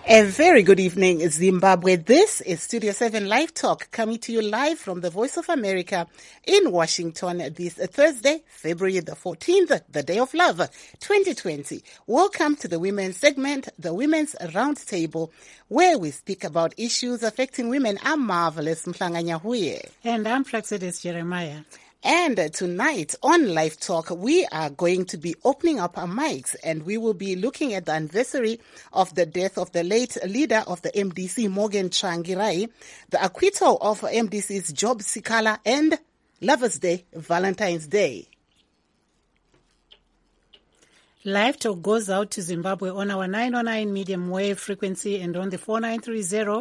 A very good evening, Zimbabwe. This is Studio 7 Live Talk, coming to you live from the Voice of America in Washington this Thursday, February the 14th, the Day of Love, 2020. Welcome to the Women's segment, the Women's Roundtable, where we speak about issues affecting women. I'm Marvelous Mhlanganya Huye. And I'm Praxedis Jeremiah. And tonight on Live Talk, we are going to be opening up our mics and we will be looking at the anniversary of the death of the late leader of the MDC, Morgan Tsvangirai, the acquittal of MDC's Job Sikhala, and Lovers' Day, Valentine's Day. Live Talk goes out to Zimbabwe on our 909 medium wave frequency and on the 4930,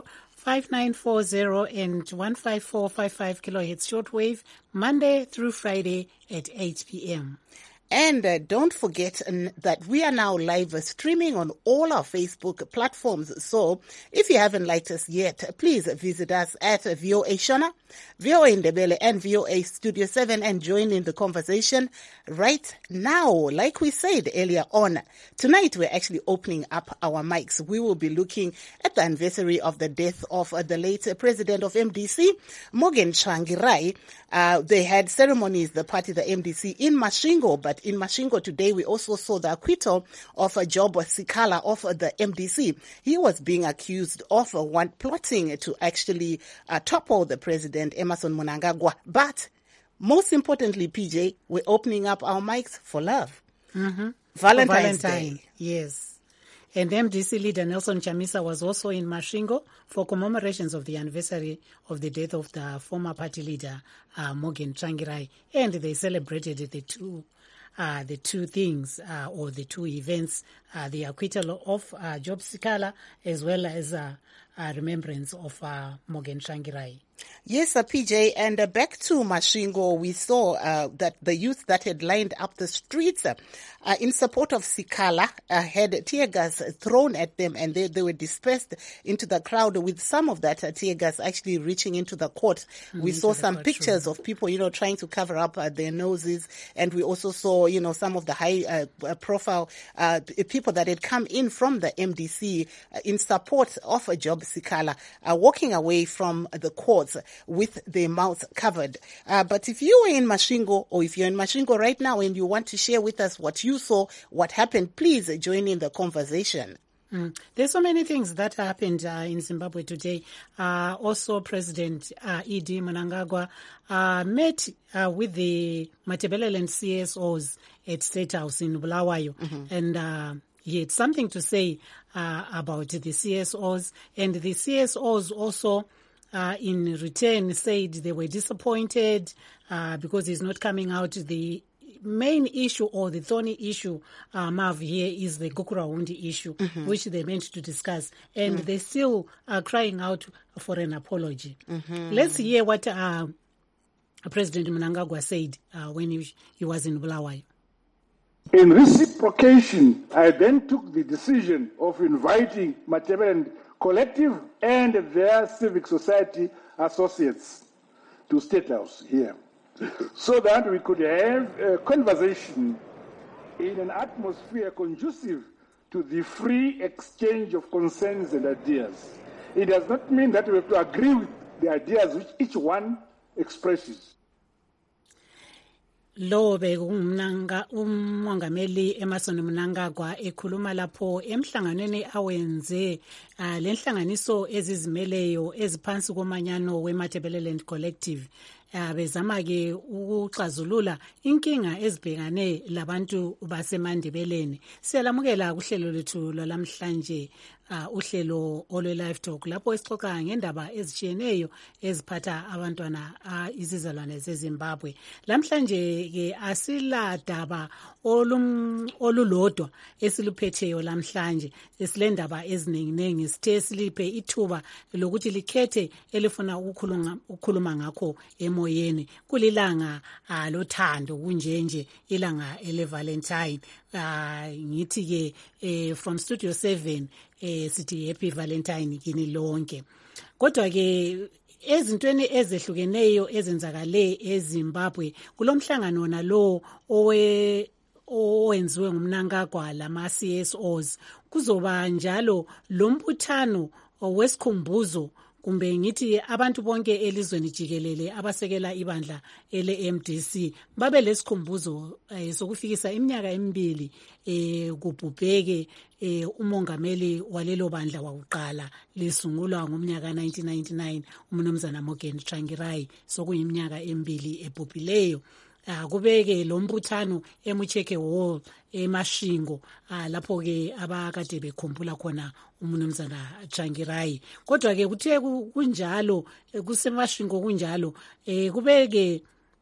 5940 and 15455 kilohertz shortwave, Monday through Friday at 8 p.m. And don't forget that we are now live streaming on all our Facebook platforms. So if you haven't liked us yet, please visit us at VOA Shona, VOA Ndebele, and VOA Studio 7 and join in the conversation right now. Like we said earlier on, tonight we're actually opening up our mics. We will be looking at the anniversary of the death of the late president of MDC, Morgan Tsvangirai. They had ceremonies, the party, the MDC, in Masvingo, but in Masvingo today we also saw the acquittal of Job Sikhala of the MDC. He was being accused of plotting to actually topple the president, Emmerson Mnangagwa. But most importantly, PJ, we're opening up our mics for love. Mm-hmm. Valentine's Day. Yes. And MDC leader Nelson Chamisa was also in Masvingo for commemorations of the anniversary of the death of the former party leader, Morgan Tsvangirai. And they celebrated the two things, or the two events, the acquittal of Job Sikhala as well as remembrance of Morgan Tsvangirai. Yes, PJ, and back to Masvingo, we saw that the youth that had lined up the streets in support of Sikhala had tear gas thrown at them, and they were dispersed into the crowd, with some of that tear gas actually reaching into the court. We saw some pictures of people, trying to cover up their noses, and we also saw, some of the high profile people that had come in from the MDC in support of Job Sikhala walking away from the court with their mouths covered. But if you were in Masvingo, or if you're in Masvingo right now and you want to share with us what you saw, what happened, please join in the conversation. There's so many things that happened in Zimbabwe today. Also, President E.D. Mnangagwa met with the Matabeleland CSOs at State House in Bulawayo. Mm-hmm. And he had something to say about the CSOs. And the CSOs also in return said they were disappointed because he's not coming out. The main issue, or the thorny issue, Marv, here is the Gukurahundi issue, mm-hmm. which they meant to discuss. And they still are crying out for an apology. Mm-hmm. Let's hear what President Mnangagwa said when he was in Bulawayo. In reciprocation, I then took the decision of inviting Matabeleland Collective and their civic society associates to State House here, so that we could have a conversation in an atmosphere conducive to the free exchange of concerns and ideas. It does not mean that we have to agree with the ideas which each one expresses. Lo umongameli Emmerson Mnangagwa ekhuluma lapho emhlanganweni awenze lenhlanganiso ezizimeleyo eziphansi komanyano weMatabeleland Collective bezama ke ukuxazulula inkinga ezibhekane labantu baseMandebeleni. Siyalamukela kuhlelo lethu lwalamhlanje, uhlelo olwe Live Talk lapho esixoxa ngendaba ezitshiyeneyo eziphatha abantwana izizalwane zeZimbabwe. Lamhlanje ke asiladaba olulodwa esiluphetheyo lamhlanje. Esilendaba eziningi, sithe siliphe ithuba lokuthi likhethe elifuna ukukhuluma ngakho emoyeni. Kulilanga lothando kunjenje, ilanga ele-Valentine. Ngithi ke from Studio 7 sithi happy Valentine kini lonke. Kodwa ke ezintweni ezehlukeneyo ezenzakale eZimbabwe kulomhlangano nalo owenziwe ngumnankagwa lama CSOs. Kuzoba njalo lombuthano wesikhumbuzo kumbe ngithi abantu bonke elizweni jikelele abasekela ibandla ele-MDC babe lesikhumbuzo sokufikisa iminyaka emibili kubhubheke umongameli walelo bandla wakuqala lisungulwa ngomnyaka 1999 umnumzana Morgan Tsvangirai. Sokuyiminyaka emibili ebhubhileyo. Kubeke lo mbuthano eMucheke Hall eMashingo lapho ke abakade bekhumbula khona umnumzana Tsvangirai. Kodwa ke kuthe kunjalo kuseMashingo kunjalo kubeke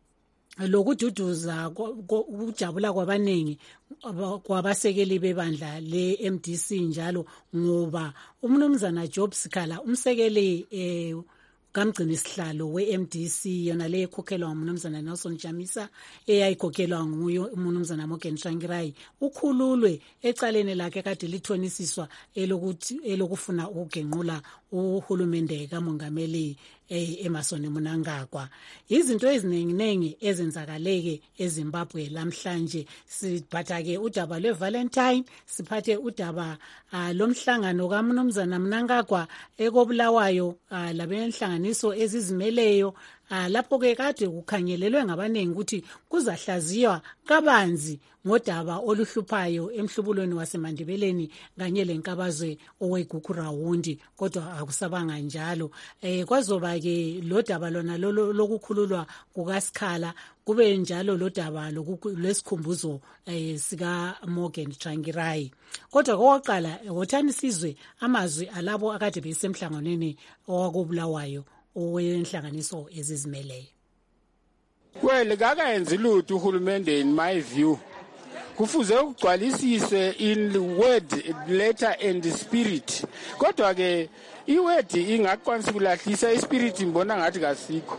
lokududuza ukujabula kwabanengi kwabasekeli bebandla le-MDC njalo ngoba umnumzana Job Sikhala umsekeli kamgcini isihlalo we-MDC yona le ekhokhelwa ngumnumzana Nelson Chamisa eyayikhokhelwa nguye umnumzana Morgan Tsvangirai ukhululwe ecaleni lakhe kade lithonisiswa elokufuna ukugenqula uhulumende kamongameli Emmerson Mnangagwa. Izinto eziningi ezenzakaleke eZimbabwe lamhlanje. Siphatha ke udaba lweValentine, siphathe udaba lomhlangano kaMnumzana Mnangagwa ekobulawayo labenhlanganiso ezizimeleyo lapho ke kade kukhangelelwe ngabanengi ukuthi kuzahlaziywa kabanzi ngodaba oluhluphayo emhlubulweni wasemandebeleni kanye lenkabazwe oweGugurawundi, kodwa akusabanga njalo. Kwazoba ke lo daba lona lokukhululwa kukaSikhala, kube njalo lo daba lesikhumbuzo sika Morgan Tsvangirai. Kodwa kokuqala wothani sizwe amazwi alabo akade besemhlanganweni owakobulawayo owenhlanganiso ezizimeleyo. Well, kakayenzi lutho uhulumende in my view. Kufuze ukugcwalisiswe in the word, letter and spirit. Kodwa ke iword ingakwanisa ukulahlisa ispirit mbona ngathi kasikho.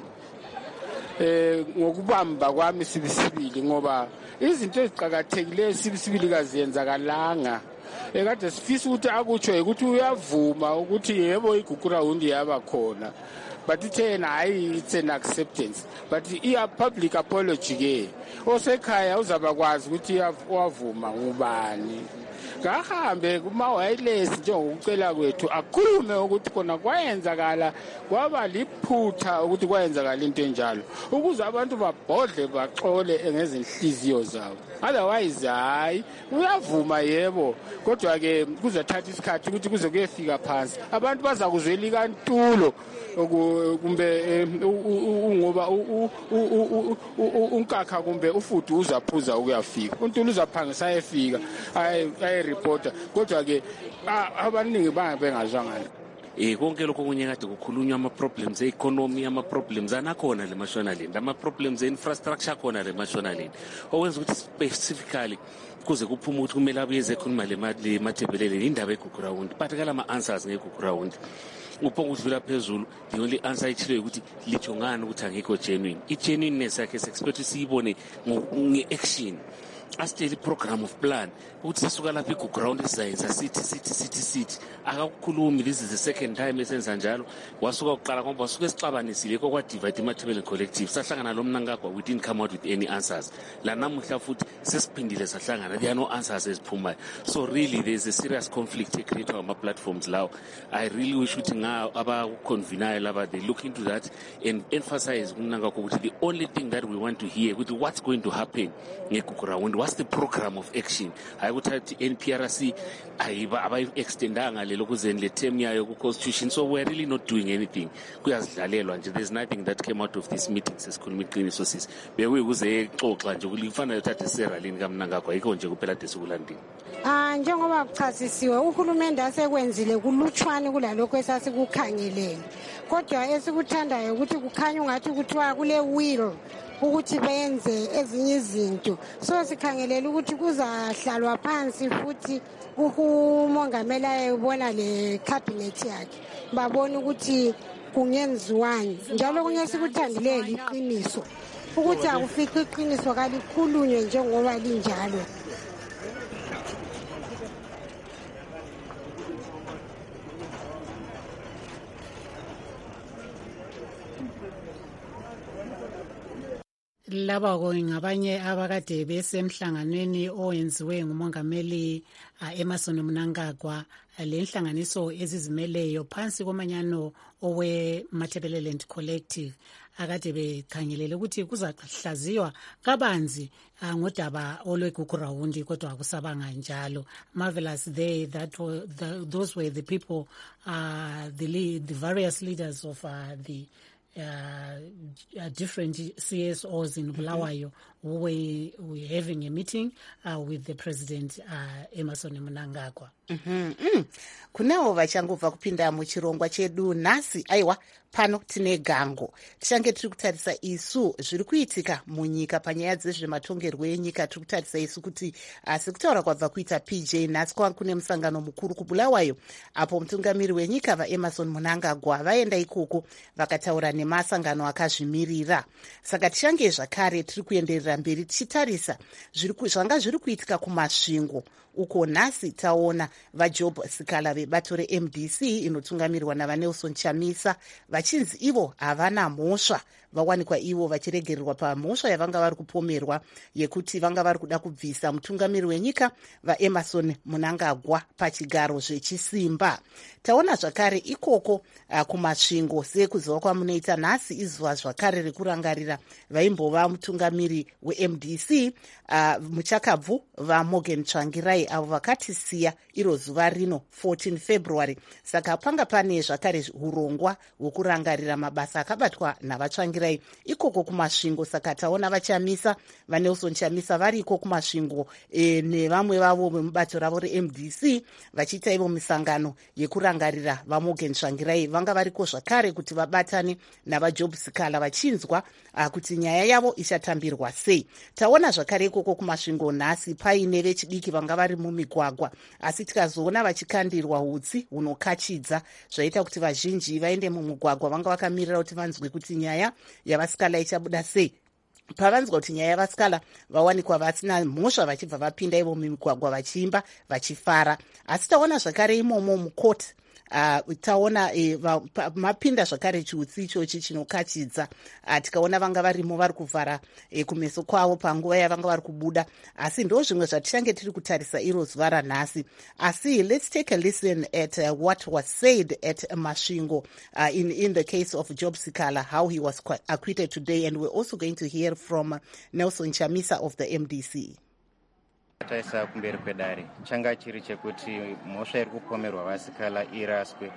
Ngokubamba kwami sibisibili ngoba izinto eziqhakathekileyo sibisibili kaziyenzakalanga. Ekade sifisa ukuthi akutsho ukuthi uyavuma ukuthi yebo iGugurawundi yaba khona. But it's an acceptance. But a public apology ke. Osekhaya uzabakwazi ukuthi wavuma ngubani. Kahambe kuma wireless njengokucela kwethu akhulume ukuthi khona kwayenzakala kwaba liphutha ukuthi kwayenzakala into enjalo ukuze abantu babhodle baxole ngezinhliziyo zabo. Otherwise hayi uyavuma yebo kodwa ke kuzothatha isikhathi ukuthi kuze kuyefika phansi abantu bazakuzwela ikantulo kumbe ngoba unkakha kumbe ufuthi uzaphuza ukuyafika uNtulu uzaphangisa ayefika ayereporter kodwa ke abaningi bengazwanga. Konke lokho kunye kade kukhulunywa ama-problems e-economy, ama-problems anakhona le Mashonaland, ama-problems e-infrastructure akhona le Mashonaland, okwenza ukuthi specifically kuze kuphume ukuthi kumele abuye ekhuluma le Mathebelele indaba eGugurawundi. But kala ama-answers ngeGugurawundi uphonga udlula phezulu. The only answer ichilo ukuthi litsho ngani ukuthi angekho genuine. I-genuineness yakhe se-expect siyibone nge-action. Asitshela i-program of plan ukuthi sisuka lapha iGugurawundi sizayenza sithi akakukhulumi. This is the second time esenza njalo. Wasuka ukuqala ngoba wasuke sixabanisile kwa-divide iMathebelele collective sahlangana lo Mnangagwa, we didn't come out with any answers. La namuhla futhi sesiphindile sahlangana, there are no answers eziphumayo. So really there is a serious conflict created on ama-platforms lawo. I really wish ukuthi abakuconvenayo laba they look into that and emphasize uMnangagwa ukuthi the only thing that we want to hear ukuthi what's going to happen ngeGugurawundi, what's the program of action. Hayi ukuthi NPRC abayi-extendanga lelo kuzeni le term yayo ku-constitution. So we're really not doing anything. Kuyazidlalelwa nje. There's nothing that came out of this meeting. Sesikhuluma iqiniso sisi bekuyikuze exoxa nje kufanele uthathe seralini kaMnangagwa yikho nje kuphela desikulandini. Njengoba kuchasisiwe uhulumende asekwenzile kulutshwane kulalokho esasikukhangelele kodwa esikuthandayo ukuthi kukhanya ungathi kuthiwa kule will ukuthi benze ezinye izinto. So sikhangelela ukuthi kuzahlalwa phansi futhi umongameli ayebona le cabinet yakhe babona ukuthi kungenziwani. Njalo kunye sikuthandile iqiniso ukuthi akufiqi iqiniso kalikhulunywe njengoba linjalo. laba ngabanye abakade besemhlanganweni owenziwe ngumongameli Emmerson Mnangagwa, le nhlanganiso ezizimeleyo phansi komanyano owe Matabeleland Collective akade bekhangelele ukuthi kuzahlaziywa kabanzi ngodaba olweGugurawundi, kodwa akusabanga njalo. Marvelous there those were the people, the various leaders of the different CSOs in Bulawayo who were having a meeting with the President Emmerson Mnangagwa. Kunewo vachangobva kupinda muchirongwa chedu nhasi. Aiwa, pano tine gango. Tichange tiri kutarisa isu zviri kuitika munyika panyaya dzezvematongerwo enyika. Tiri kutarisa isu kuti sekutaura kwabva kuita PJ nhasi kune musangano mukuru kuBulawayo, apo mutungamiri wenyika vaEmmerson Mnangagwa vaenda ikoko vakataura nemasangano akazvimirira. Saka tichange zvakare tiri kuenderera mberi tichitarisa zvanga zviri kuitika kumasvingo uko nhasi taona vaJob Sikala vebato reMDC inotungamirwa navaNelson Chamisa vachinzi ivo havana mhosva, vawanikwa ivo vachiregererwa pamhosva yavanga vari kupomerwa yekuti vanga vari kuda kubvisa mutungamiri wenyika vaEmmerson Mnangagwa pachigaro zvechisimba. Taona zvakare ikoko kumasvingo sekuziva kwamunoita nhasi izuva zvakare rekurangarira vaimbova mutungamiri weMDC muchakabvu vaMorgan Tsvangirai avo vakatisiya iro zuva rino 14 February. Saka panga pane zvakare urongwa hwekurangarira mabasa akabatwa navatsvangirai ikoko kumasvingo. Saka taona vaChamisa vaNelson Chamisa variko kumasvingo nevamwe vavo vemubato ravo reMDC vachiita ivo misangano yekurangarira vaMorgan Tsvangirai. Vanga variko zvakare kuti vabatane navaJob Sikala vachinzwa kuti nyaya yavo ichatambirwa sei. Taona zvakare ikoko kumasvingo nhasi paine vechidiki vanga vari mumigwagwa, asi tikazoona vachikandirwa hutsi hunokachidza zvaita kuti vazhinji vaende mumugwagwa vanga vakamirira kuti vanzwe kuti nyaya yavasikala ichabuda sei. Pavanzwa kuti nyaya yavasikala vawanikwa vasina mhosva vachibva vapinda ivo mumigwagwa vachiimba vachifara. Asi taona zvakare imomo mukoti taona mapinda zvakare chiutsi ichochi chinokachidza. Tikaona vanga varimo vari kuvhara kumeso kwavo panguva yavanga vari kubuda, asi ndo zvimwe zvatichange tiri kutarisa iro zuva ranhasi. Asi let's take a listen at what was said at Masvingo in the case of Job Sikala, how he was acquitted today, and we're also going to hear from Nelson Chamisa of the MDC. Taisa kumberi kwedare changa chiri chekuti mhosva iri kupomerwa vasikala iraswe.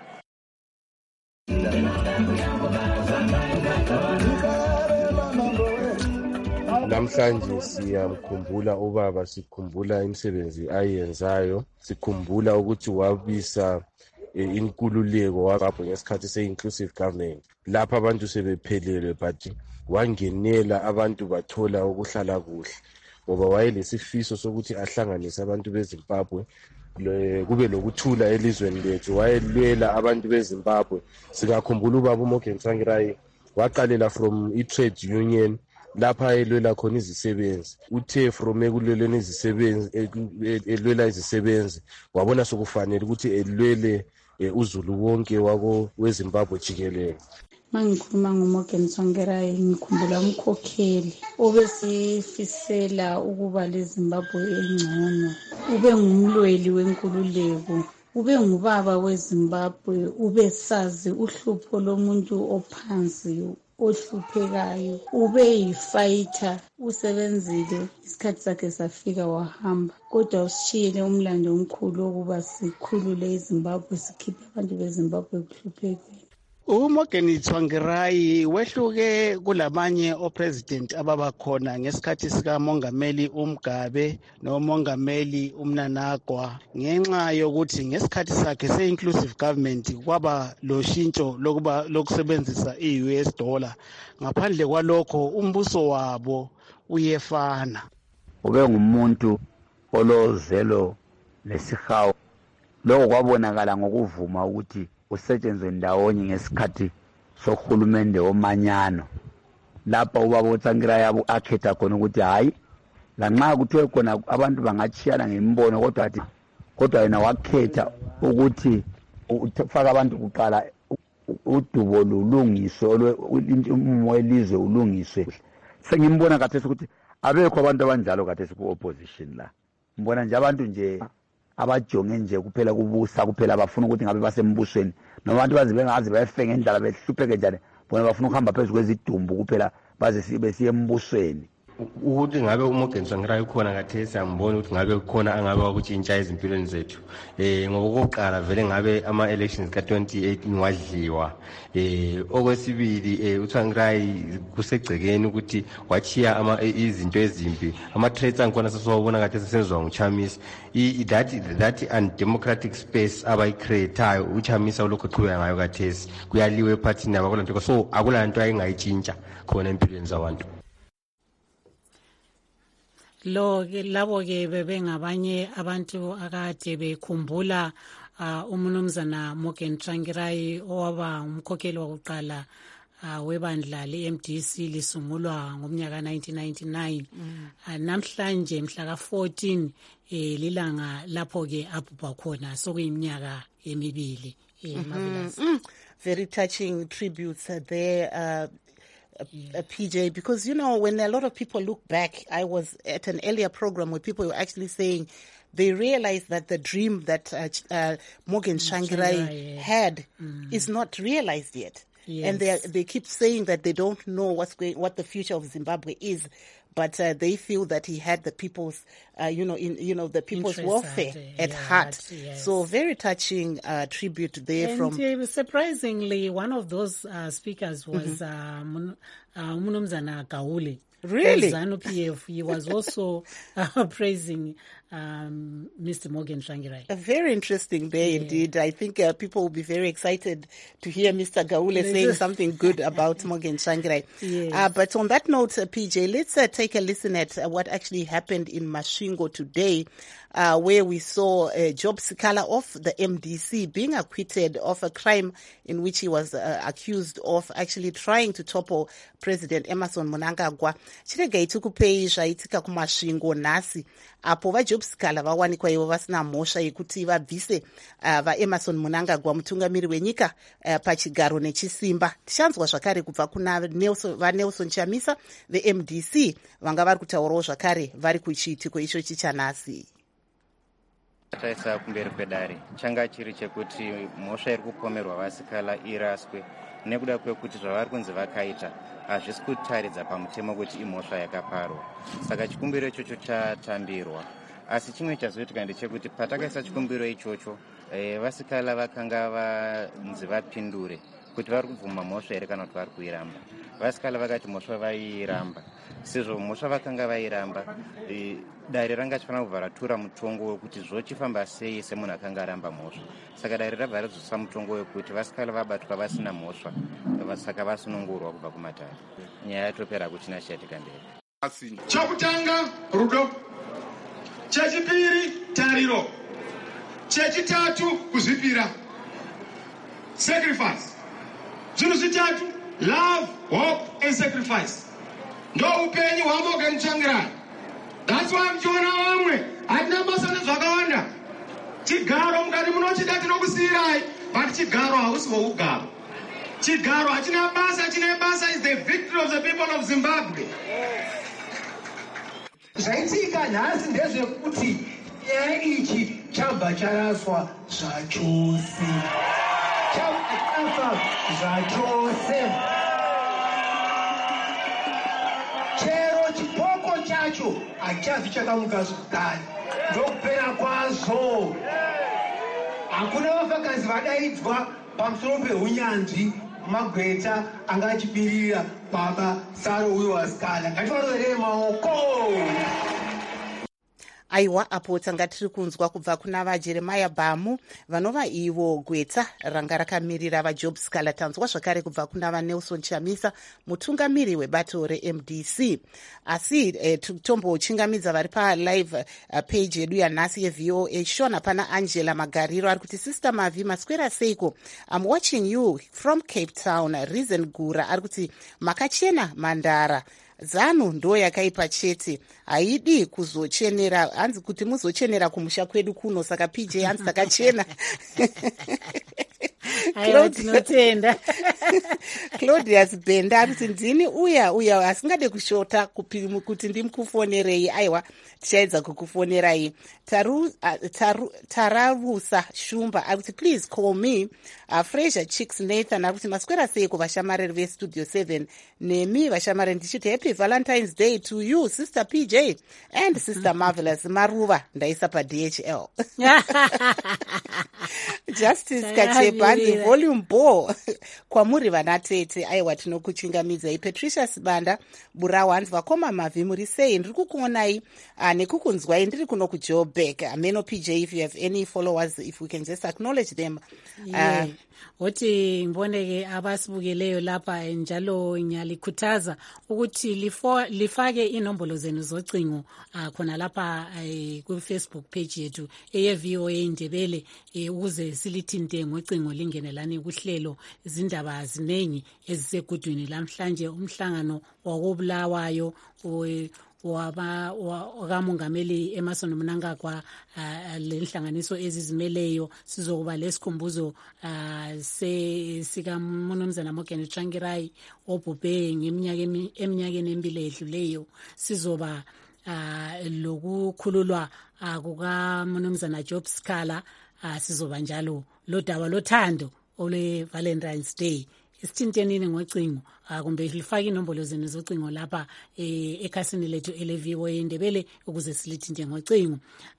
Namhlanje siyamkhumbula ubaba, sikhumbula imisebenzi ayenzayo, sikhumbula ukuthi wabisa inkululeko wabapho ngesikhathi se-inclusive government lapha abantu sebephelelwe, but wangenela abantu bathola ukuhlala kuhle, ngoba wayelesifiso sokuthi ahlanganise abantu beZimbabwe kube lokuthula elizweni lethu. Wayelwela abantu beZimbabwe. Sikakhumbula ubaba uMorgan Tsvangirai waqalela from i-trade union lapha ayelwela khona izisebenzi. Uthe from ekulweleni izisebenzi elwela izisebenzi wabona sokufanele ukuthi elwele uZulu wonke weZimbabwe jikelele. Mangikhuluma ngoMorgan Tsvangirai ngikhumbula umkhokheli obesifisela ukuba leZimbabwe engcono, ube ngumlweli wenkululeko, ube ngubaba weZimbabwe, ube sazi uhlupho lomuntu ophansi ohluphekayo, ube yifighter, usebenzile isikhathi sakhe safika wahamba, kodwa usishiyele umlando omkhulu wokuba sikhulule iZimbabwe, sikhiphe abantu beZimbabwe kuhluphekile. uMorgan Tsvangirai wehluke kulamanye opresident ababakhona ngesikhathi sikamongameli uMgabe nomongameli uMnangagwa, ngenxa yokuthi ngesikhathi sakhe se-inclusive government kwaba loshintsho lokusebenzisa i-US dollar. Ngaphandle kwalokho umbuso wabo uyefana. Ube ngumuntu olozelo lesihawu, lokho kwabonakala ngokuvuma ukuthi usetshenzwe ndawonye ngesikhathi sohulumende omanyano, lapha ubaba uTsvangirai akhetha khona ukuthi hayi, lanxa kuthiwe khona abantu bangachiyana ngembono, kodwa yena wakhetha ukuthi ufaka abantu kuqala, udubo lulungiswe, umumo welizwe ulungiswe. sengimbona kathesi ukuthi abekho abantu abanjalo kathesi ku-opposition la. Ngibona nje abantu nje abajonge nje kuphela kubusa kuphela bafuna ukuthi ngabe basembusweni noma abantu bazi bengazi bayefe ngendlela behlupheke njani bona bafuna ukuhamba phezulu kwezidumbu kuphela baze besiye embusweni. Ukuthi ngabe uMorgan Tsvangirai ukhona kathesi angiboni ukuthi ngabe kukhona angabe wakutshintsha izimpilweni zethu. Ngokokuqala vele ngabe ama-elections ka-2018 wadliwa. Okwesibili uTsvangirai kusegcekeni ukuthi wachiya izinto ezimbi. Ama-traits angikhona sesiwabona kathesi senziwa nguChamisa. That undemocratic space abayicreatayo uChamisa ulokhu eqhubeka ngayo kathesi. Kuyaliwe ephathini yabo so akulanto ayingayitshintsha khona empilweni zabantu. Labo ke bebengabanye abantu akade bekhumbula umnumzana Morgan Tsvangirai owaba umkhokheli wokuqala webandla le-MDC lisungulwa ngomnyaka 1999. Namhlanje mhla ka-14 lilanga lapho ke abhubha khona sokuyiminyaka emibili. Very touching tributes there. PJ, because when a lot of people look back, I was at an earlier program where people were actually saying they realized that the dream that Morgan Tsvangirai had is not realized yet. Yes. And they keep saying that they don't know what the future of Zimbabwe is, but they feel that he had the people's, the people's welfare at heart. Yes. So very touching tribute there. And surprisingly, one of those speakers was Munumzana Gaule. Really? ZANU-PF. He was also praising Mr. Morgan Tsvangirai. Very interesting there indeed. I think people will be very excited to hear Mr. Gaule saying something good about Morgan Tsvangirai. Yes. But on that note, PJ, let's take a listen at what actually happened in Masvingo today, where we a Job Sikala of the MDC being acquitted of a crime in which he was accused of actually trying to topple President Emmerson Mnangagwa. Chirega itukupei zvaitika kuMasvingo nhasi apo vaJob Sikala vawanikwa ivo vasina mhosva yekuti vabvise vaEmmerson Mnangagwa mutungamiri wenyika pachigaro nechisimba. Tichanzwa zvakare kubva kuna vaNelson Chamisa veMDC vanga vari kutaurawo zvakare vari kuchiitiko ichochi chanhasi. Taisa kumberi kwedare changa chiri chekuti mhosva iri kupomerwa vasikala iraswe nekuda kwekuti zvavari kunzi vakaita hazvisi kutaridza pamutemo kuti imhosva yakaparwa. Saka chikumbiro ichocho chatambirwa. Asi chimwe chazoitika ndechekuti patakaisa chikumbiro ichocho vasikala vakanga vanzi vapindure kuti vari kubvuma mhosva here kana kuti vari kuiramba. Vasikala vakati mhosva vairamba. Sezvo mhosva vakanga vairamba, dare ranga chifanira kubva ratura mutongo wekuti zvochifamba sei semunhu akanga aramba mhosva. Saka dare rabva razoisa mutongo wekuti vasikala vabatwa vasina mhosva, saka vasunungurwa kubva kumatare. Nyaya yatopera kuchina chiyatika mberi. Chokutanga rudo, chechipiri tariro, chechitatu kuzvipira, sacrifice. Zvinhu zvitatu: love, hope and sacrifice. Ndo upenyu hwaMorgan Tsvangirai. That's why mchiona vamwe hatina basa nezvakawanda. Chigaro mukati munochida tinokusiyirai, but chigaro hausi hwougaro. Chigaro hachina basa, chine basa is the victory of the people of Zimbabwe. Zvaitika nhasi ndezvekuti nyaya ichi chabva charaswa zvachose. Chabva zvachose. Chero chipoko chacho hachazi chakamuka zvakare. Ndokupera kwazvo. Hakuna vafakazi vadaidzwa pamusoro pehunyanzvi magweta anga achibirira baba Saro uyo wasikala. Ngativaroverere maoko. Aiwa, apo tanga tiri kunzwa kubva kuna vaJeremiah Bhamu vanova ivo gweta ranga rakamirira vaJob Sikala. Tanzwa zvakare kubva kuna vaNelson Chamisa mutungamiri webato reMDC. Asi tombochingamidza vari palive page yedu yanhasi yeVOA Shona pana Angela Magariro ari kuti Sister Mavi maswera seiko, I'm watching you from Cape Town. Reason Gura ari kuti makachena mandara. ZANU ndo yakaipa chete, haidi kuzochenera, hanzi kuti muzochenera kumusha kwedu kuno, saka PJ hanzi takachena. Aiwa, tinotenda. Claudius Benda kuti ndini uya asingade kushota kuti ndimukufonerei. Aiwa, tichaedza kukufonerai. Tararusa Shumba akuti please call me. Fraser Chicks Nathan akuti maswera sei kuvashamareri vestudio 7 nemi vashamareri ndichiti happy Valentine's Day to you Sister PJ and Sister Marvelous Maruva ndaisa paDHL. Justice Kachebanzi volume 4 kwamuri vanatete. Aiwa, tinokuchingamidzai. Patricia Sibanda Burawan vakoma mavhi muri sei? Ndiri kukuonai nekukunzwai ndiri kuno kuJoburg. Ameno PJ, if you have any followers, if we can just acknowledge them. Oti ngiboneke abasibukeleyo lapha njalo ngiyalikhuthaza ukuthi lifake inombolo zenu zocingo khona lapha ku Facebook page yethu eyeVOA Indebele ukuze silithinte ngocingo lingenelani kuhlelo. Izindaba zinengi ezisegudwini lamhlanje, umhlangano wakobulawayo wakamongameli Emmerson Mnangagwa, lenhlanganiso ezizimeleyo. Sizokuba lesikhumbuzo sika Mnumzana Morgan Tsvangirai obhubhe eminyakeni emibili edluleyo. Sizoba lokukhululwa kuka Mnumzana Job Scala. Sizoba njalo lodaba lothando ole Valentine's Day. Isithintenini ngocingo kumbe lifake inombolo zenu zocingo lapha ekhasini lethu eleVOA Indebele ukuze silithinte ngocingo.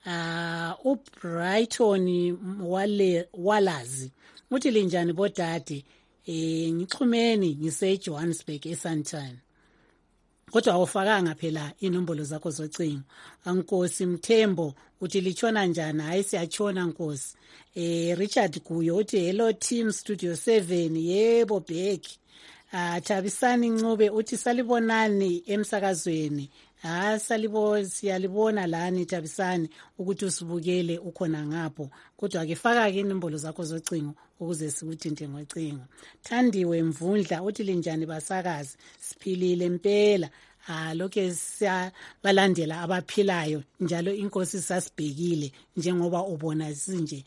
uBrighton Walazi uthi linjani bodade, ngixhumeni ngise-Johannesburg eSandton. Kodwa awufakanga phela inombolo zakho zocingo. Nkosi Mthembo uthi lichona njani? Hayi siyachona Nkosi. Richard Guyo uthi hello team Studio 7. Yebo Bheki. Thabisani Ncube uthi salibonani emsakazweni. Siyalibona lani Thabisani ukuthi usibukele ukhona ngapho. Kodwa ke faka ke inombolo zakho zocingo ukuze sikuthinte ngocingo. Thandiwe Mvundla uthi linjani basakazi? Siphilile impela. Lokho siyabalandela abaphilayo njalo inkosi sasibhekile njengoba ubona sinje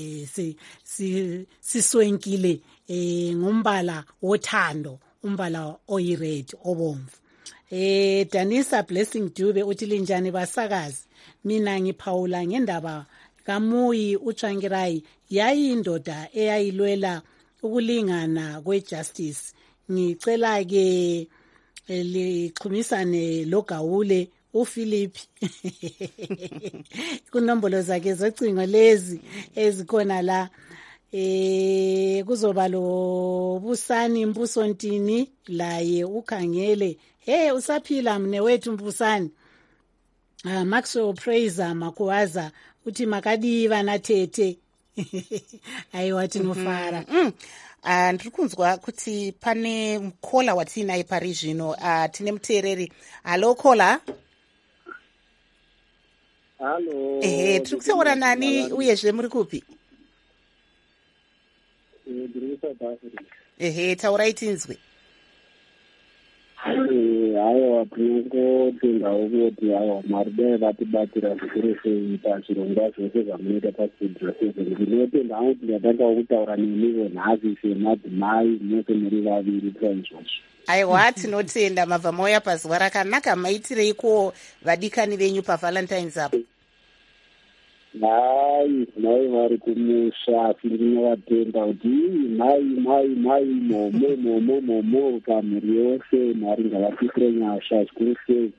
siswenkile ngombala wothando, umbala oyired obomvu. Danisa Blessing Dube uthi linjani basakazi? Mina ngiphawula ngendaba kaMuyi uTsvangirai, yayindoda eyayilwela ukulingana kwejustice. Ngicela ke lixhumisane loGawule uPhilip kunombolo zakhe zocingo lezi ezikhona la. Kuzoba lo Busani Mbusontini laye ukhangele. Usaphila mne wethu Mbusani. Maxwell Praiser Makuwaza uthi makadiva natete. Ayiwa tinofara. Ndiri kunzwa kuti pane mukhola watinaye pari zvino. Tine muteereri. Halo khola. Halo. Tiri kusaura nani uyezve muri kupi? Taurai tinzwe. Haiwa, tinongotendawo kuti haiwa Mwari dai vatibatira zvikuru sei pachirongwa zvose zvamunoita pastudio 7. Ndinotenda hangu kuti ndatangawo kutaura nemiwo nhasi semadzimai mose muri vaviri paizvozvo. Aiwa, tinotenda mabva mauya pazuva rakanaka. Maitireiko vadikani venyu paValentine's apo? Mai vari kumusha asi ndinovatenda kuti mai momo kamhuri yose Mwari ngavatisire nyasha zvikuru sei.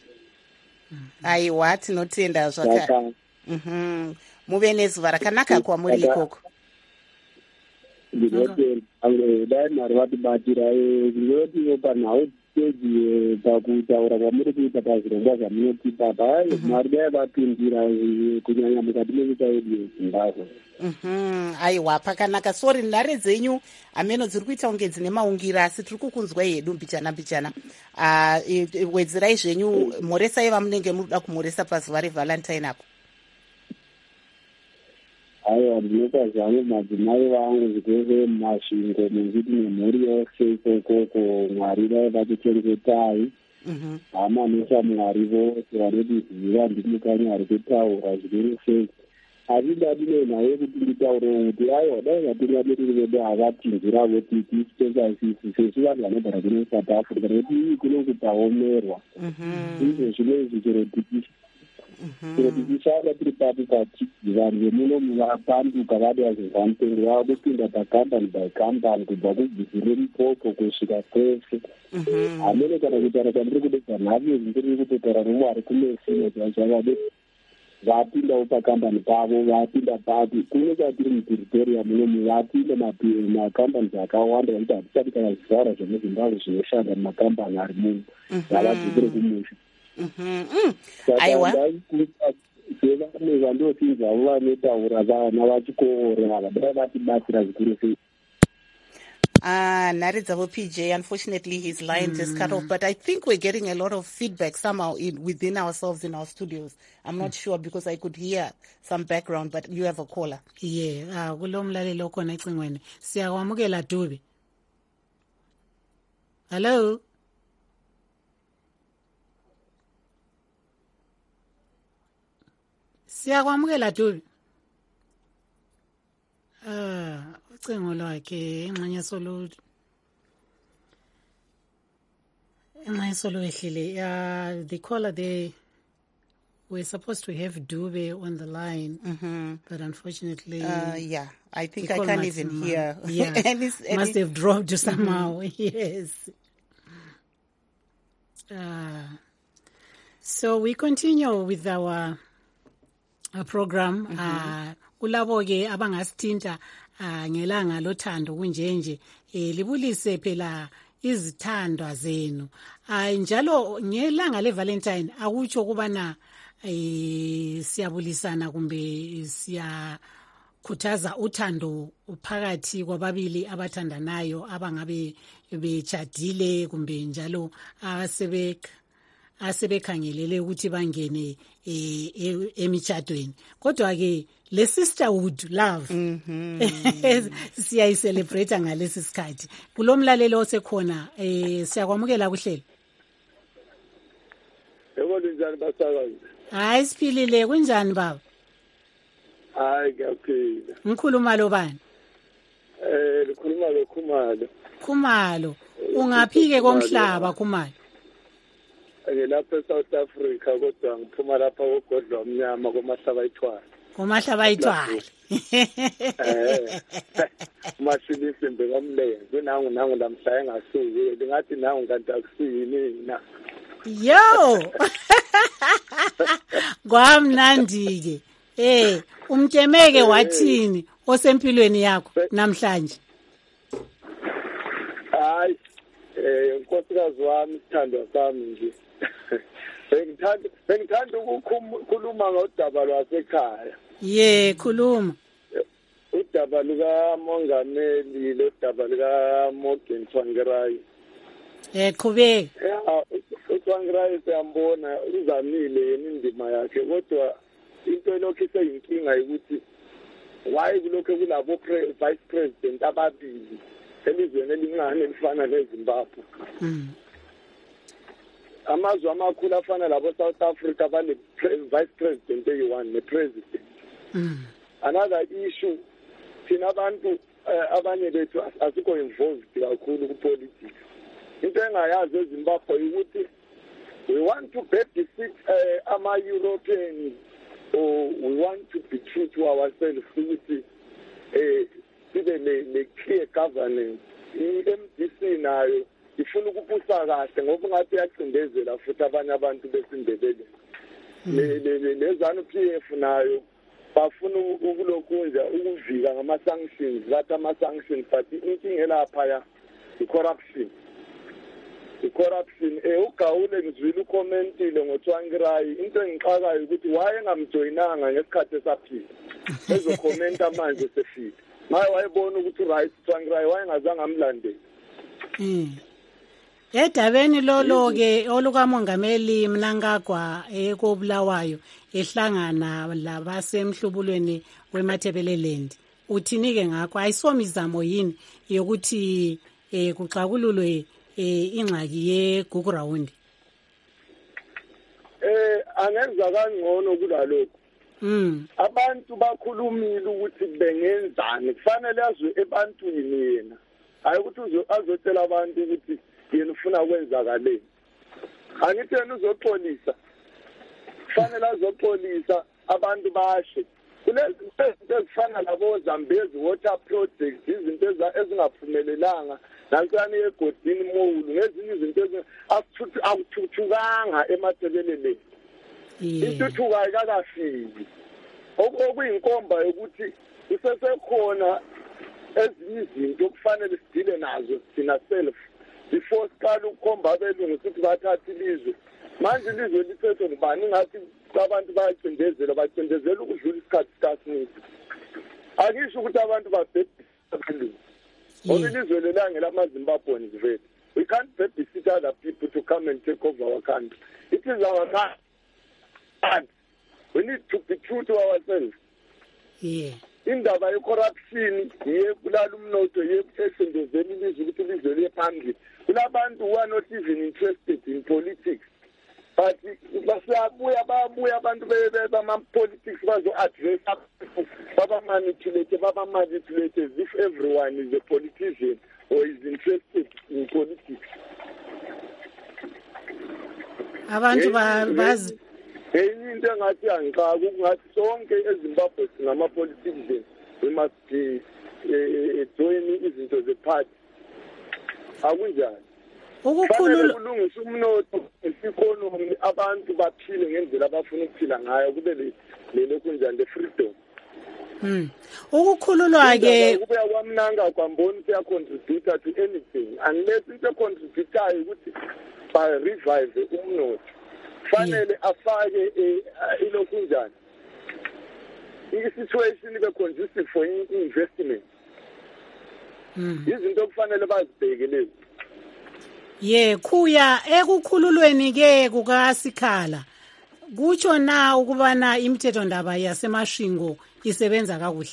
Aiwa, tinotenda zvaka. Muve nezuva rakanaka kwamuri ikoko. Ndinotenda dai Mwari vatibatira. Ndinotiwo panhau stage pakutaura kwamuri kuita pazvirongwa zvamunotipa apa. Mwari dai vapindira kunyanya mukati menyika yedu yeZimbabwe. Aiwa, pakanaka. Sori, nhare dzenyu ameno dziri kuita kunge dzine maungira asi tiri kukunzwai hedu mbichana. Wedzerai zvenyu, mhoresai vamunenge munoda kumhoresa pazuva reValentine apo. Haiwa, ndinopa zvangu madzimai vangu zvikuru mumasvingo mungiti nemhuri yose ikokoko. Mwari dai vatichengetai. Hama neshamwari vose vanotiziva ndiri mukanyi ari kutaura zvikuru sei. azidabile naye ukuthi ngitaure ukuthi hayi dai ngathi ngabetile be akatinzira ukuthi isipesa sesibantu vanogara kuno South Africa kuti kuno kutaomerwa izvo zvinezvi chirodikishana tiri papi pati vanhu vemuno vapanduka vada zvezvamutengo wavo kupinda pakambani by kambani kubva kubvizire mupoko kusvika kwese hamene kana kutaura kwandiri kudedza nhavyo zindiri kutotara nomwari kumesino zvakade vapindawo pakambani pavo vapinda papi kunenge tiri muteritoria munomu vapinda makambani akawanda vakuti hatisati kana zvivara zvemuzimbabwe zvinoshanda mumakambani ari muno zvavadzikire kumusha sevamwe vandotinzavo vanotaura vana vachikoora vadai vatibatsira zvikuru sei. Nhare dzavo PJ, unfortunately his line just cut off, but I think we're getting a lot of feedback somehow within ourselves in our studios. I'm not sure because I could hear some background, but you have a caller. Yeah, kulo mlaleli okhona ecingweni. Siyakwamukela Dube. Hello. Siyakwamukela Dube. Ucingo lwakhe ingxenye solo ehlile. The caller there, we're supposed to have Dube on the line, but unfortunately, yeah, I think I can't even hear. Yeah, must have dropped somehow. Yes. So we continue with our program. Kulabo ke abangasithinta ngelanga lothando kunjenje libulise phela izithandwa zenu njalo ngelanga leValentine akutsho kubana siyabulisana kumbe siyakhuthaza uthando phakathi kwababili abathandanayo abangabe bechadile kumbe njalo asebekhangelele ukuthi bangene emitshadweni kodwa ke le sisterhood love siyayicelebrate ngalesi sikhathi kulomlalelo osekhona siyakwamukela kuhlelo. Yebo njani basakazi? Hayi siphilile kunjani baba? Hayi ngiyaphila. Ngikhuluma lo bani? Likhuluma lo Khumalo. Khumalo ungaphike komhlaba Khumalo? Ngilapha eSouth Africa kodwa ngiphuma lapha kogodla omnyama komahlaba ayithwala. Komahlaba ayithwala. Mashilisi ngomlenze nangu lamhlaya engasuki lingathi nangu kanti akusiyini na. Yo. Kwamnandi ke. Umtemeke wathini osempilweni yakho namhlanje? Hayi unkosikazi wami sithandwa sami nje. Bengithanda ukukhuluma ngodaba lwasekhaya. Yeah, khuluma. Udaba lukamongameli lodaba lukaMorgan Tsvangirai. Qhubeka. uTsvangirai siyambona uzamile yena indima yakhe kodwa into lokho iseyinkinga ukuthi why kulokho kulabo vice president ababili elizweni elincane elifana neZimbabwe. Amazwe amakhulu afana labo South Africa bane vice president eyi-1 ne-president. Another issue thina abantu abanye bethu asikho involved kakhulu ku-politics. Into engayazi eZimbabwe ukuthi we want to babysit ama-Europeans or we want to be true to ourselves ukuthi sibe ne-clear governance. I-MDC nayo ifuna ukubusa kahle ngoba ngathi yacindezela futhi abanye abantu besindebele. Ne-ZANU-PF nayo bafuna ukulokunja ukuvika ngama-sanctions bathi ama-sanctions but inkinga elaphaya i-corruption. Ugawule ngizwile ucommentile ngoTsvangirai into engixakayo ukuthi wayengamjoyinanga ngesikhathi esaphila ezokhomenta manje sefika maye wayebona ukuthi right Tsvangirai wayengazange amlandele. Edabeni lolo ke olukamongameli Mnangagwa ekobulawayo ehlangana labasemhlubulweni weMathebeleland uthini ke ngakho ayisomizamo yini yokuthi kuxakululwe ingxaki yeGugurawundi? Angenza kangcono kulalokho abantu bakhulumile ukuthi bengenzani kufanele azwe ebantwini yena hayi ukuthi azotshela abantu ukuthi yena ufuna kwenzakaleni. Angithi yena uzoxolisa kufanele azoxolisa abantu bashe kulezi zinto ezifana labo Zambezi water project izinto ezingaphumelelanga nankani egodini Mowulu ngezinye izinto akuthuthukanga eMatabeleleni. Intuthuko ayikakafiki okuyinkomba yokuthi kusesekhona ezinye izinto kufanele sidile nazo thina self before siqala ukukhomba abelungu ukuthi bathathe ilizwe. Manje ilizwe lithethwe ngubani ngathi abantu bacindezela ukudlula isikhathi sikaSmith. Akisho ukuthi abantu babhebhisa ngoba ilizwe lelange lamaZimbabweans vele. We can't babysit other people to come and take over our country. It is our country. We need to be true to ourselves. Indaba ye-corruption yebulala umnotho yesendezela ilizwe ukuthi ilizwe liye phambili. Kulabantu who are not even interested in politics. But babuya abantu bama-politics bazo-address baba-manipulate as if everyone is a politician or is interested in politics. Abantu bazi enye into engathi angixaki kungathi sonke eZimbabwe singama-politicians we must join izinto ze-party. Akunjani. Ukukhulula kulungisa umnotho economy abantu baphile ngendlela abafuna ukuphila ngayo kube lelo kunjani the freedom. Ukukhululwa ke kube kwamnanga kwamboni kuya contribute to anything unless into contributayo ukuthi ba revive umnotho. Fanele afake ilokhu njani i-situation ibe conducive for investment. Izinto kufanele bazibheke lezi. Kuya ekukhululweni ke kukaSikhala kutsho na ukubana imithetho ndaba yasemashingo isebenza kakuhle.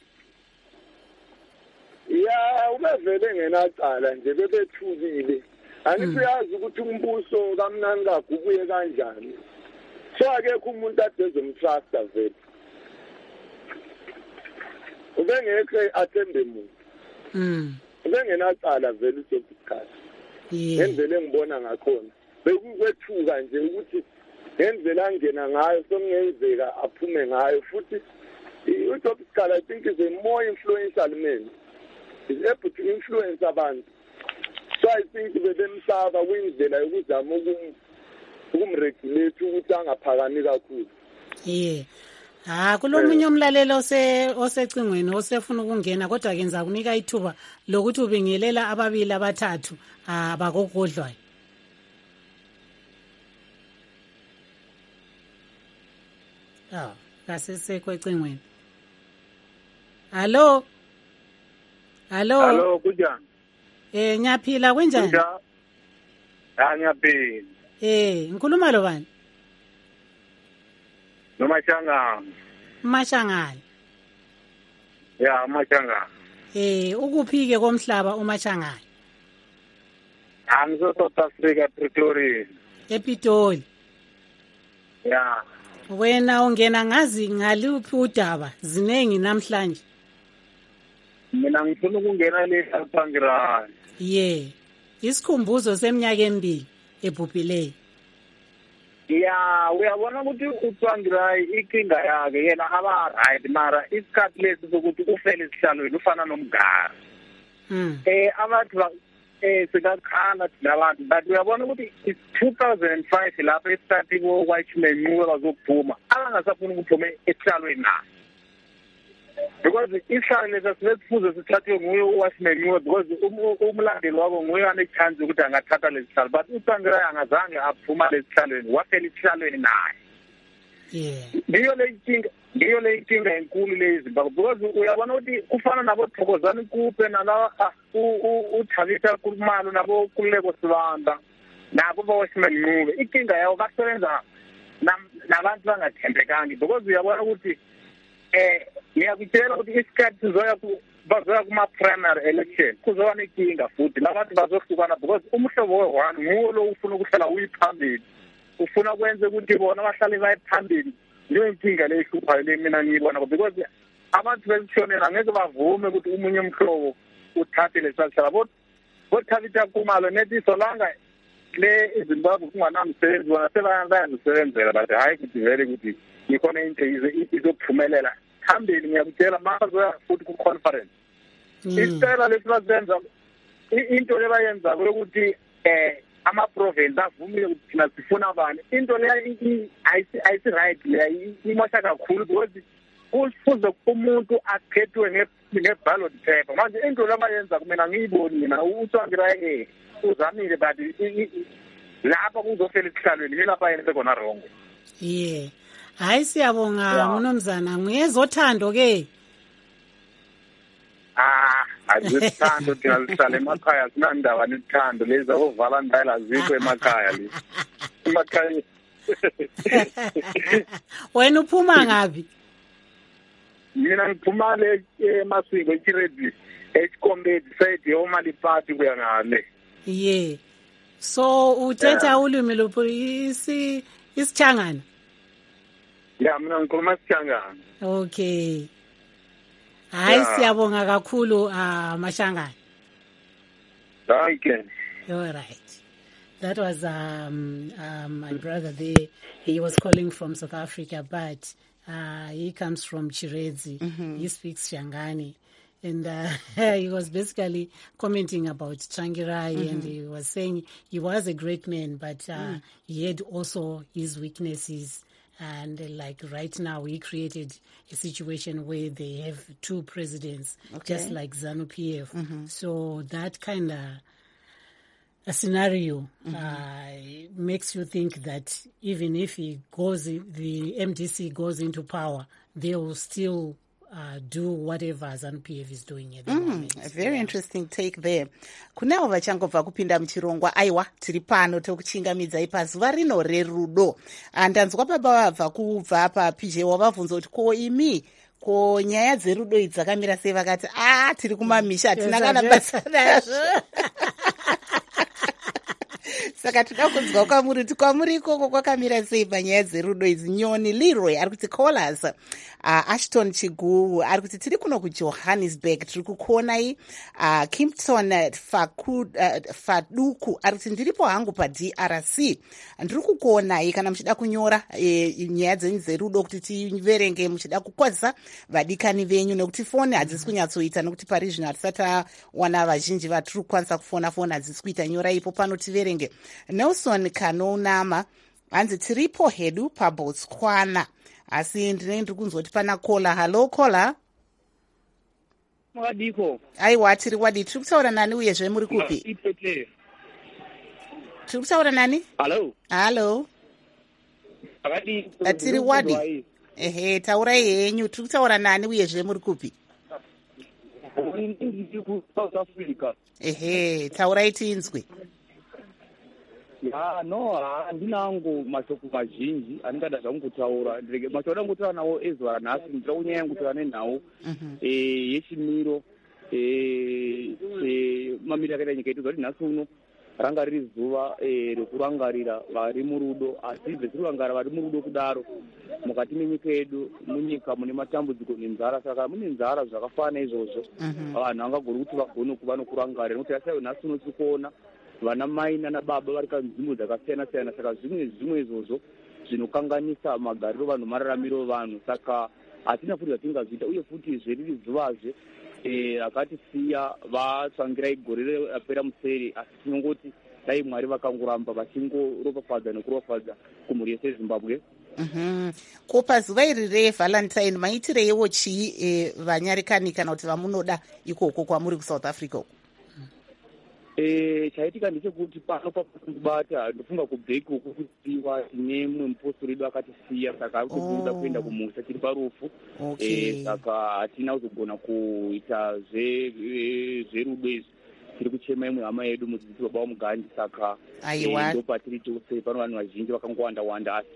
Ubevele ngenacala nje bebethukile. Angithi uyazi ukuthi umbuso kaMnangagwa ubuye kanjani. So akekho umuntu adezomtrusta vele. Ubengeke athembe muntu. Ubengenacala vele uJobs. Ngendlela engibona ngakhona bekukwethuka nje ukuthi ngendlela angena ngayo sokungenzeka aphume ngayo futhi uJobs I think is a more influential man. He's able to influence abantu. So I think bebemsaba kwindlela yokuzama ukumregulate ukuthi angaphakami kakhulu. Kulomunye umlaleli osecingweni osefuna ukungena kodwa ke ngiza kunika ithuba lokuthi ubingelela ababili abathathu abakogodlwayo. Kasese kwecingweni. Hello kunjani? Nyaphila kunjani? Nyaphila. Ngikhuluma lo bani? Nomashangana. Mashangana. Mashangana. Ukuphi ke komhlaba uMashangana? South Africa Pretoria. ePitoli. Wena ungena ngazi ngaluphi udaba zinengi namhlanje? Mina ngifuna ukungena le Tsvangirai. Isikhumbuzo seminyaka emibili ebhubhileyo. Uyabona ukuthi uTsvangirai inkinga yakhe yena aba right mara isikhathi lesi sokuthi ufele isihlalweni ufana nomgari. Abantu sikakhala labantu but uyabona ukuthi 2005 lapho esithathi kwaChimenqube bazophuma abangasafuni ukuphuma esihlalweni na. Because isihlalo lesi sinefuze sithathwe nguye uWashmenqube because umlandeli wabo nguye anechance ukuthi angathatha lesihlalo but uTsvangirai angazange aphuma lesihlalweni wafela isihlalweni naye. Ndiyo le inkinga enkulu lezi because uyabona ukuthi kufana nabo Thokozani Kupe nala uThabitha Khumalo nabo Kuleko Sibanda nabo baWashmenqube inkinga yawo basebenza nabantu bangathembekanga because uyabona ukuthi ngiyakutshela ukuthi isikhathi bazoya kuma-primary election kuzoba nenkinga futhi labantu bazohlukana because umhlobo we-one nguwo lo ufuna ukuhlala uyiphambili ufuna kwenze ukuthi bona bahlale bayiphambili ndiyo inkinga leyihluphayo le mina ngiyibona because abantu besishonela angeke bavume ukuthi umunye umhlobo uthathe lesasihlala bothabitha kumalo nethi solanga le iZimbabwe kunganamsebenzi bona sebayazisebenzela but hayi ukuthi vele ukuthi ikhona into izophumelela phambili. Ngiyakutshela mazoya futhi ku-conference isicela lesibasenza into lebayenza ukuthi ama-province avumile ukuthi thina sifuna bani. Into leya ayisi-right leya imosha kakhulu because kufuze umuntu akhethwe nge-ballot paper. Manje into lebayenza kumina ngiyiboni mina uTsvangirai uzamile but lapha kuzofela isihlalweni yilapha yena sekona wrong. Yeah, hayi siyabonga mnumzana nguyezothando ke. Azithando thina sihlala emakhaya sinandaba nethando lezi ovala ndala zikho emakhaya le. Emakhaya wena uphuma ngapi? Mina ngiphuma le emasiko eChirezi eCombedi side yoMalipati kuya ngale. Yeah. So uthetha ulimi luphi isichangana? Yeah, mina ngikhuluma isichangana. Okay. Hayi siyabonga kakhulu Mashangana. Thank you. All right. That was my brother there. He was calling from South Africa, but he comes from Chirezi. Mm-hmm. He speaks Shangani. And he was basically commenting about Tsvangirai, and he was saying he was a great man, but he had also his weaknesses. And like right now, he created a situation where they have two presidents, just like ZANU-PF. So that kind of a scenario makes you think that even if the MDC goes into power, they will still do whatever ZANU-PF is doing at the moment. A very interesting take there. Kunevo vachangobva kupinda muchirongwa aiwa tiri pano tokuchingamidzai pazuva rino rerudo. Ndanzwa baba vabva kubva paPJ wavabvunza kuti ko imi ko nyaya dzerudo idzi dzakamira sei vakati tiri kumamisha hatina kana basa nazvo. Saka toda kunzwa kwamuri kuti kwamuri ikoko kwakamira sei panyaya dzerudo idzi. Nyoni Leroy ari kuti call us. Ashton Chiguhu ari kuti tiri kuno kuJohannesburg tiri kukuonai. Kimpton Faduku ari kuti ndiripo hangu paDRC ndiri kukuonai kana muchida kunyora nyaya dzenyu dzerudo kuti tiverenge muchida kukwazisa vadikani venyu nekuti foni hadzisi kunyatsoita nekuti pari zvino hatisati tawana vazhinji vatiri kukwanisa kufona hadzisi kuita. Nyora ipo pano tiverenge. Nelson Kanonama hanzi tiripo hedu paBotswana asi ndiri kunzwa kuti pana kola. Hello kola. Wadiko. Aiwa tiri wadi. Tiri kutaura nani uyezve muri kupi? Tiri kutaura nani? Hello. Tiri wadi. Ehe, taurai henyu. Tiri kutaura nani uyezve muri kupi? South Africa. Ehe, taurai tinzwe. Handinango mashoko mazhinji andingada zvangu kutaura. Mashoko anda kutaura nawo ezuva ranhasi ndira kunyanya yangu kutaura nenhau yechimiro mamiriro akaita nyika yedu kuti nhasi uno ranga riri zuva rekurangarira vari murudo. Asi ibve tiri kurangarira vari murudo kudaro mukati menyika yedu munyika mune matambudziko nenzara. Saka mune nzara zvakafanana izvozvo vanhu vangagoni kuti vagone kuva nokurangarira nokuti asi nhasi uno tiri kuona vana mai nana baba vari kanzvimbo dzakasiyana siyana. Saka zvimwe izvozvo zvinokanganisa magariro vanhu mararamiro vanhu. Saka hatina futi zvatingazviita uye futi zveriri zuvazve rakatisiya vaTsvangirai gore rapera museri. Asi tinongoti dai Mwari vakangoramba vachingoropafadza nekuropafadza kumhuri yese yeZimbabwe. Ko pazuva iri reValentine maitireiwo chii vanyarikani kana kuti vamunoda ikoko kwamuri kuSouth Africa uko? Chaitika ndechekuti pano pakubata ndofunga kubheki ukusiwa nemwe mupostori wedu akatisiya. Saka ari kutoda kuenda kumusa tiri parufu. Saka hatina kuzogona kuita zverudo izvi. Tiri kuchema imwe hama yedu mudzidzisi baba vaMugandi. Saka ndo patiri tose pano vanhu vazhinji vakangowanda wanda. Asi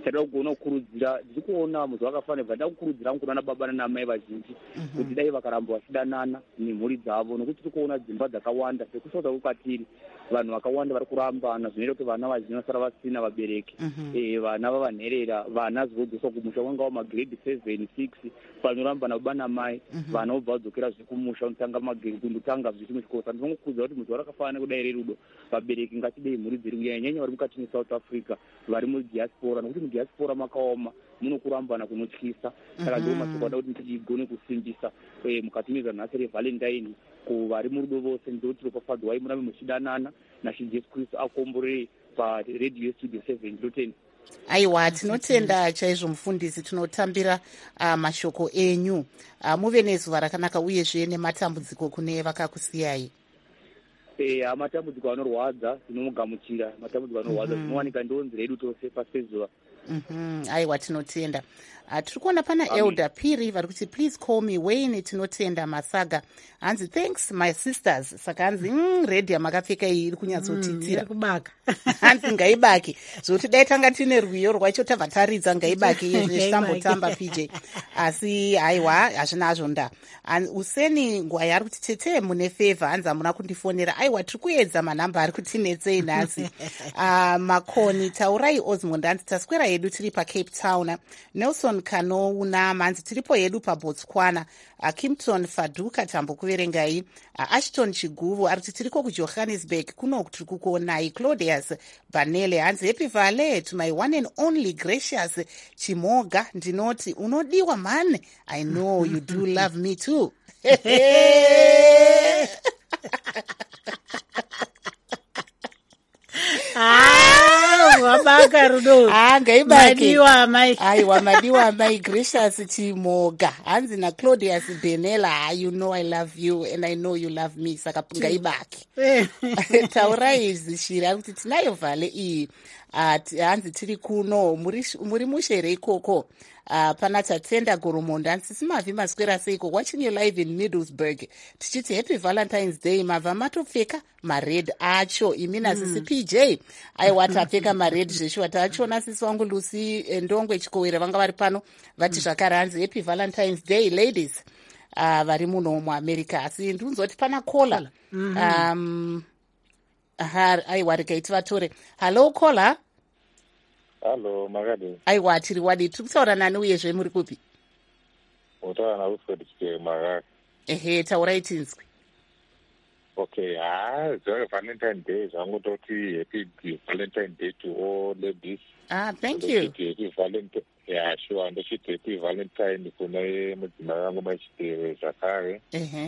chaida kugona kukurudzira ndiri kuona munhu wakafanirwa ndida kukurudzira kunana baba nanamai vazhinji kuti dai vakaramba vachidanana nemhuri dzavo, nokuti tiri kuona dzimba dzakawanda sekusauta kwatiri vanhu vakawanda vari kurambana zvinoita kuti vana vazhinji vasara vasina vabereki, vana vavanherera, vana zvodzoswa kumusha kwanga wamagrade 7 6 panorambana baba namai, vana vobva vadzokera zvekumusha kundotanga zvichi muchikosa. Ndinongokudza kuti munhu warakafanira kudai rerudo vabereki ngatidei mhuri dziri kunyanya vari mukati meSouth Africa vari mudiaspora, nokuti mudiaspora makaoma munokurambana kunotyisa. Saka ndiwo mashoko ada kuti tigone kusimbisa mukati mezanhasi revalentine kuvari murudo vose. Ndoti ropafadzwai murambe muchidanana naShe Jesu Kristu akomborere paRadio Studio 7 Luteni. Aiwa, tinotenda chaizvo mufundisi, tinotambira mashoko enyu. Muve nezuva rakanaka uyezve nematambudziko kune vakakusiyai. Matambudziko anorwadza tinomugamuchira, matambudziko anorwadza zvinowanika ndonzira yedu tose pasi pezuva. Aiwa, tinotenda. Tiri kuona pana Elder Piri vari kuti please call me Wayne. Tinotenda Masaga hanzi thanks my sisters. Saka hanzi redhi yamakapfeka iyi iri kunyatsotitsira hanzi ngaibake zvokuti dai tanga tine rwiyo rwacho tabva taridza ngaibake iyezve tambotamba PJ, asi aiwa hazvina azvo nda. Useni Ngwaya ari kuti tete mune favor hanzi hamuna kundifonera. Aiwa, tiri kuedza manhamba ari kutinetsei nhasi. Makoni taurai Osmond hanzi taswera yedu tiri paCape Town. Nelson Kanouna manzi tiripo yedu paBotswana. Kimpton Faduka tambo kuverengai. Ashton Chiguvu ari kuti tiriko kuJohannesburg kuno tiri kukuonai. Claudius Banele hanzi happy vale to my one and only Gracious Chimoga. Ndinoti unodiwa man, I know you do love me too. Wabaka rudo. Madiwa mai. Aiwa, madiwa mai Gracious Chimoga. Hanzi na Claudius Benela, you know I love you and I know you love me. Saka ngaibaki. Taurai zishira kuti tinayo vale iyi. Hanzi tiri kuno muri mushere ikoko. Pana Tatenda Goromonda hanzi simavi maswera seiko watching you live in Middlesbrough. Tichiti happy Valentine's Day. Mava matopfeka mared acho imina sisi PJ. Aiwa tapfeka mared zveshuwa tachona sisi wangu Lucy Ndongwe Chikowera vanga vari pano vati zvakare hanzi happy Valentine's Day ladies. Vari muno muAmerica asi ndinzoti pana kola. Aiwa rekaiti vatore. Hello kola. Hello, Magadi. Aiwa, tiri wadi. Tiri kutaura nani uyezve muri kupi? Utaura naUfred Maraka. Ehe, taurai tinzwi. Okay, zuva Valentine Day, zvangototi happy Valentine Day to all ladies. Thank you. Happy Valentine. Yeah, sure. Ndochiti happy Valentine kune mudzimai vangu machiteere zvakare.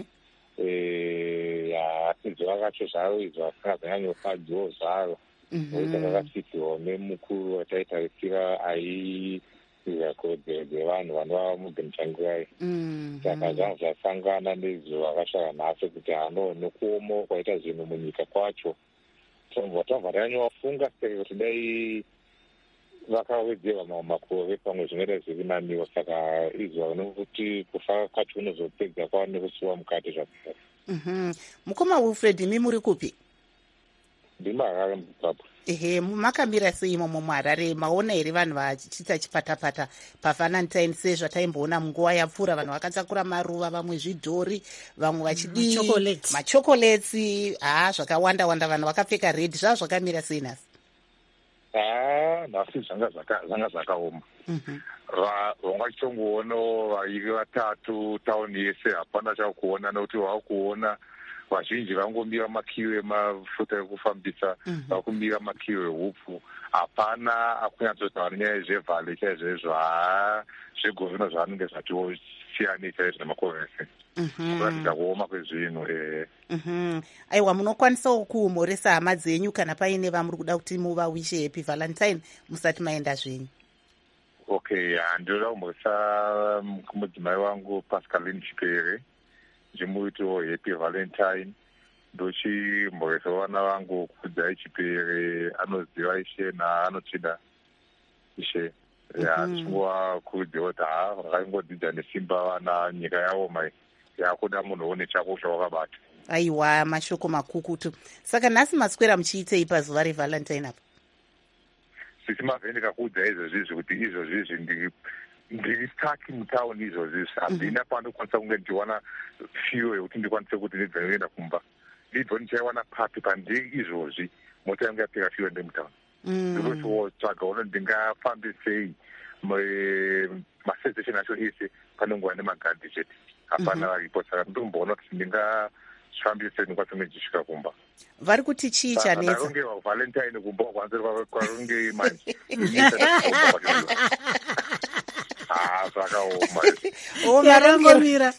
Zuva racho zvaro izvo rakanyanyofadzawo zvaro. Takakasipiwa nemukuru wataitarisira aizakodzero dzevanhu vanova mugamuchangurai. Saka zvangu zvasangana nezuva rakasvaka nhasi kuti nekuoma kwaita zvinhu munyika kwacho tambva tanyanyowafunga seke kuti dai vakawedzerwa mamwe makore pamwe zvinoita zvirinaniwo. Saka izuva rinokuti kufa kwacho unozopedza kwava nekusiwa mukati zvakare. Mukoma Wilfred, imi muri kupi? NdimuHarare muZimbabwe. Ehe, makamira sei imomo muHarare? Maona here vanhu vachiita chipatapata paValentine sezvataimboona munguva yapfuura, vanhu vakatakura maruva, vamwe zvidhori, vamwe vachidii machokoletsi, zvakawanda wanda, vanhu vakapfeka red. Zvava zvakamira sei nhasi? Nhasi zvanga zvakaoma. Vangachitongoonawo vairi vatatu tauni yese, hapana chakuona nekuti vakuona vazhinji vangomira makiwe mafuta ekufambisa, vakumira makiwe hupfu. Hapana akunyatsoti vari nyaya zvevhale chaizvezvo, zvegovino zvanenge zvatiwo siyani chaizvo nemakovese. Kuratidza kuoma kwezvinhu. Aiwa, munokwanisawo kuhumoresa hama dzenyu kana paine vamuri kuda kuti muvawishe happy Valentine musati maenda zvenyu? Okay, ndinoda kumhoresa mudzimai wangu Pascaline Chipere, ndimuitiwo happy Valentine. Ndochimhoresa vana vangu Kudzai Chipere, anoziva Ishe naanotida Ishe. Chingovakurudzira kuti vakangodzidza nesimba vana nyika yavo mai yakuda munhu one chako chawakabata. Aiwa, mashoko makukutu. Saka nhasi maswera muchiitei pazuva reValentine apa? sisimaveni kakudza izvozvizvi kuti izvozvizvi ndiri-stuck mutown izvozvizvi handina pandokwanisa kunge ndichiwana fuel yekuti ndikwanise kuti ndibve kuenda kumba. Ndibvo ndichaiwana papi pandiri izvozvi mota yangu yapera fuel ndemutown. Ndinototsvaga uno ndingafambe sei masensation acho ese panonguva nemagadhi chete hapana varipo. Saka ndomboona kuti ndingafambise ndikwanise ndichisvika kumba. Vari kuti chii chanetsa? Ndarongewa Valentine kumba kwanze kwaronge manje. Zvakaoma. Yarongomira.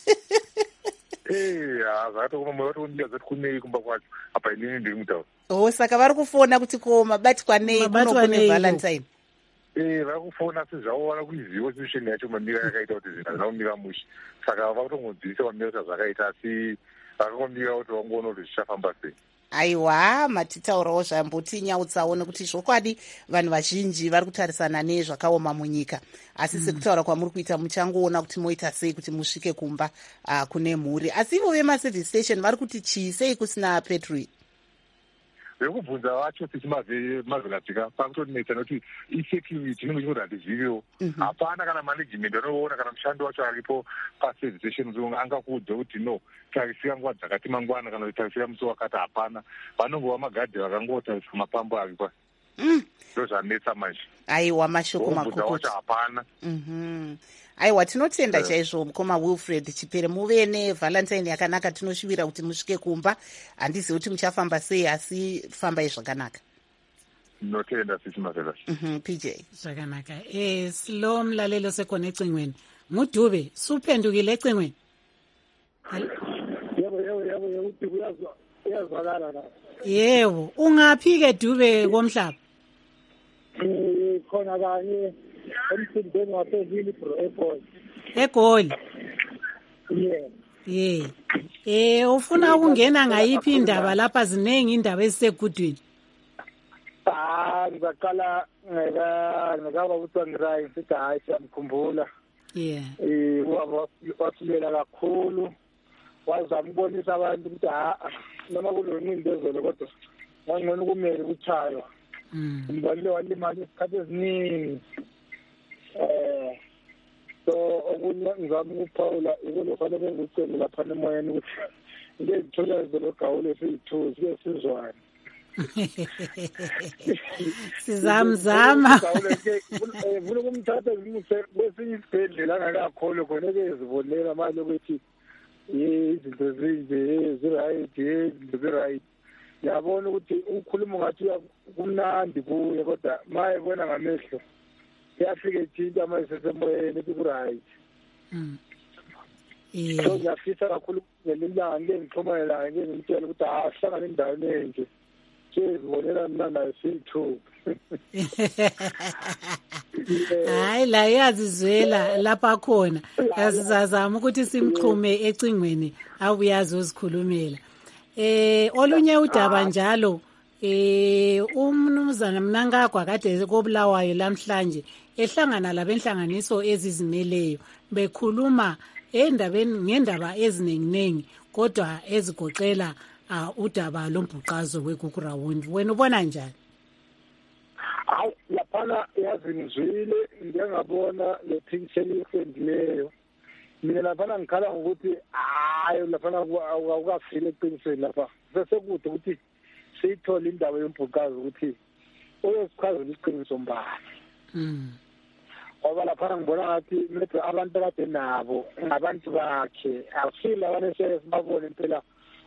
Zvakatooma vatoniudza kuti kunei kumba kwacho apa inini ndiri mutaura. Saka vari kufona kuti ko mabatikwanei kuno kune Valentine. Vari kufona asi zvavo vana kuiziva situation yacho mamira yakaita kuti zvinhu zvinomira mushe. Saka vakutongodzivisa mamira kuti zvakaita asi vakangomira kuti vangoona kuti zvichafamba sei. Aiwa, matitaurawo zvamboti nyautsawo nekuti zvokwadi vanhu vazhinji vari kutarisana nezvakaoma munyika. Asi sekutaura kwamuri kuita muchangoona kuti moita sei kuti musvike kumba kune mhuri. Asi ivo vemaservice station vari kuti chii sei kusina petrol? Vekubvunza vacho tichimazvikasvika pakutonetsa nokuti isecurity inenge ichinoda ndizviviwo. Hapana kana management anoona kana mushando wacho aripo paservice station angakuudza kuti no tarisira nguva dzakati mangwana kana kuti tarisira musi wakati. Hapana, vanongova magadhi vakangotariswa mapambo aripa. Ndo zvanetsa manje. Aiwa, mashoko makukuti hapana. Aiwa, tinotenda chaizvo mukoma Wilfred Chipere. Muve neValentine yakanaka, tinoshuvira kuti musvike kumba. Handizivi kuti muchafamba sei asi fambai zvakanaka. Notenda sisi Mavela. PJ. Zvakanaka. Slow mlalelo sekona ecingweni. Mudube, suphendukile ecingweni. Yebo, ungaphi ke Dube komhlaba? Khona kanye emsindeni waseHillbrow Airport. eGoli. Ufuna ukungena ngayiphi indaba lapha, zinengi indaba ezisegudwini? Ngizaqala ngekaba uTwangirai sithi hayi siyamkhumbula. Wasilela kakhulu, wazama ukubonisa abantu ukuthi noma kulonindezelo kodwa ngangcono kumele kuchaywa. Ngibale walimala isikhathi esiningi. So okunye ngizama ukuphawula ikolofana bengucela lapha emoyeni ukuthi ngezithola ezologawule siyithuzi ke sizwane. Sizamzama vula kumthatha ngimuse kwesinye isibhedlela angakakholo khona kezibonela manje ukuthi izinto zinje ziright izinto ziright. Yabona ukuthi ukhuluma ngathi kumnandi kuye kodwa maye bona ngamehlo yafika ejinja manje sesemoyeni kuright. So ngiyafisa kakhulu ngelilanga ngengixhumane naye ngimtshela ukuthi ahlangane endaweni enje sezibonela mina naye siyithu. Hayi la yazizwela lapha khona sizazama ukuthi simxhume ecingweni abuyazi uzikhulumela. Olunye udaba njalo umnumzana Mnangagwa kade kobulawayo lamhlanje ehlangana labenhlanganiso ezizimeleyo bekhuluma ngendaba ezinenginengi kodwa ezigoqela udaba lombhuqazo weGugurawundi. Wena ubona njani? Hayi laphana yazingizwile ngiyangabona le picture efendileyo. Mina laphana ngikhala ngokuthi hayi laphana awukafile eqinisweni lapha. Sesekude ukuthi siyithola indaba yombhuqazo ukuthi uyosichazela iqiniso mbala. Ngoba laphana ngibona ngathi manje abantu kade nabo ngabantu bakhe asile abaneshe sibabone impela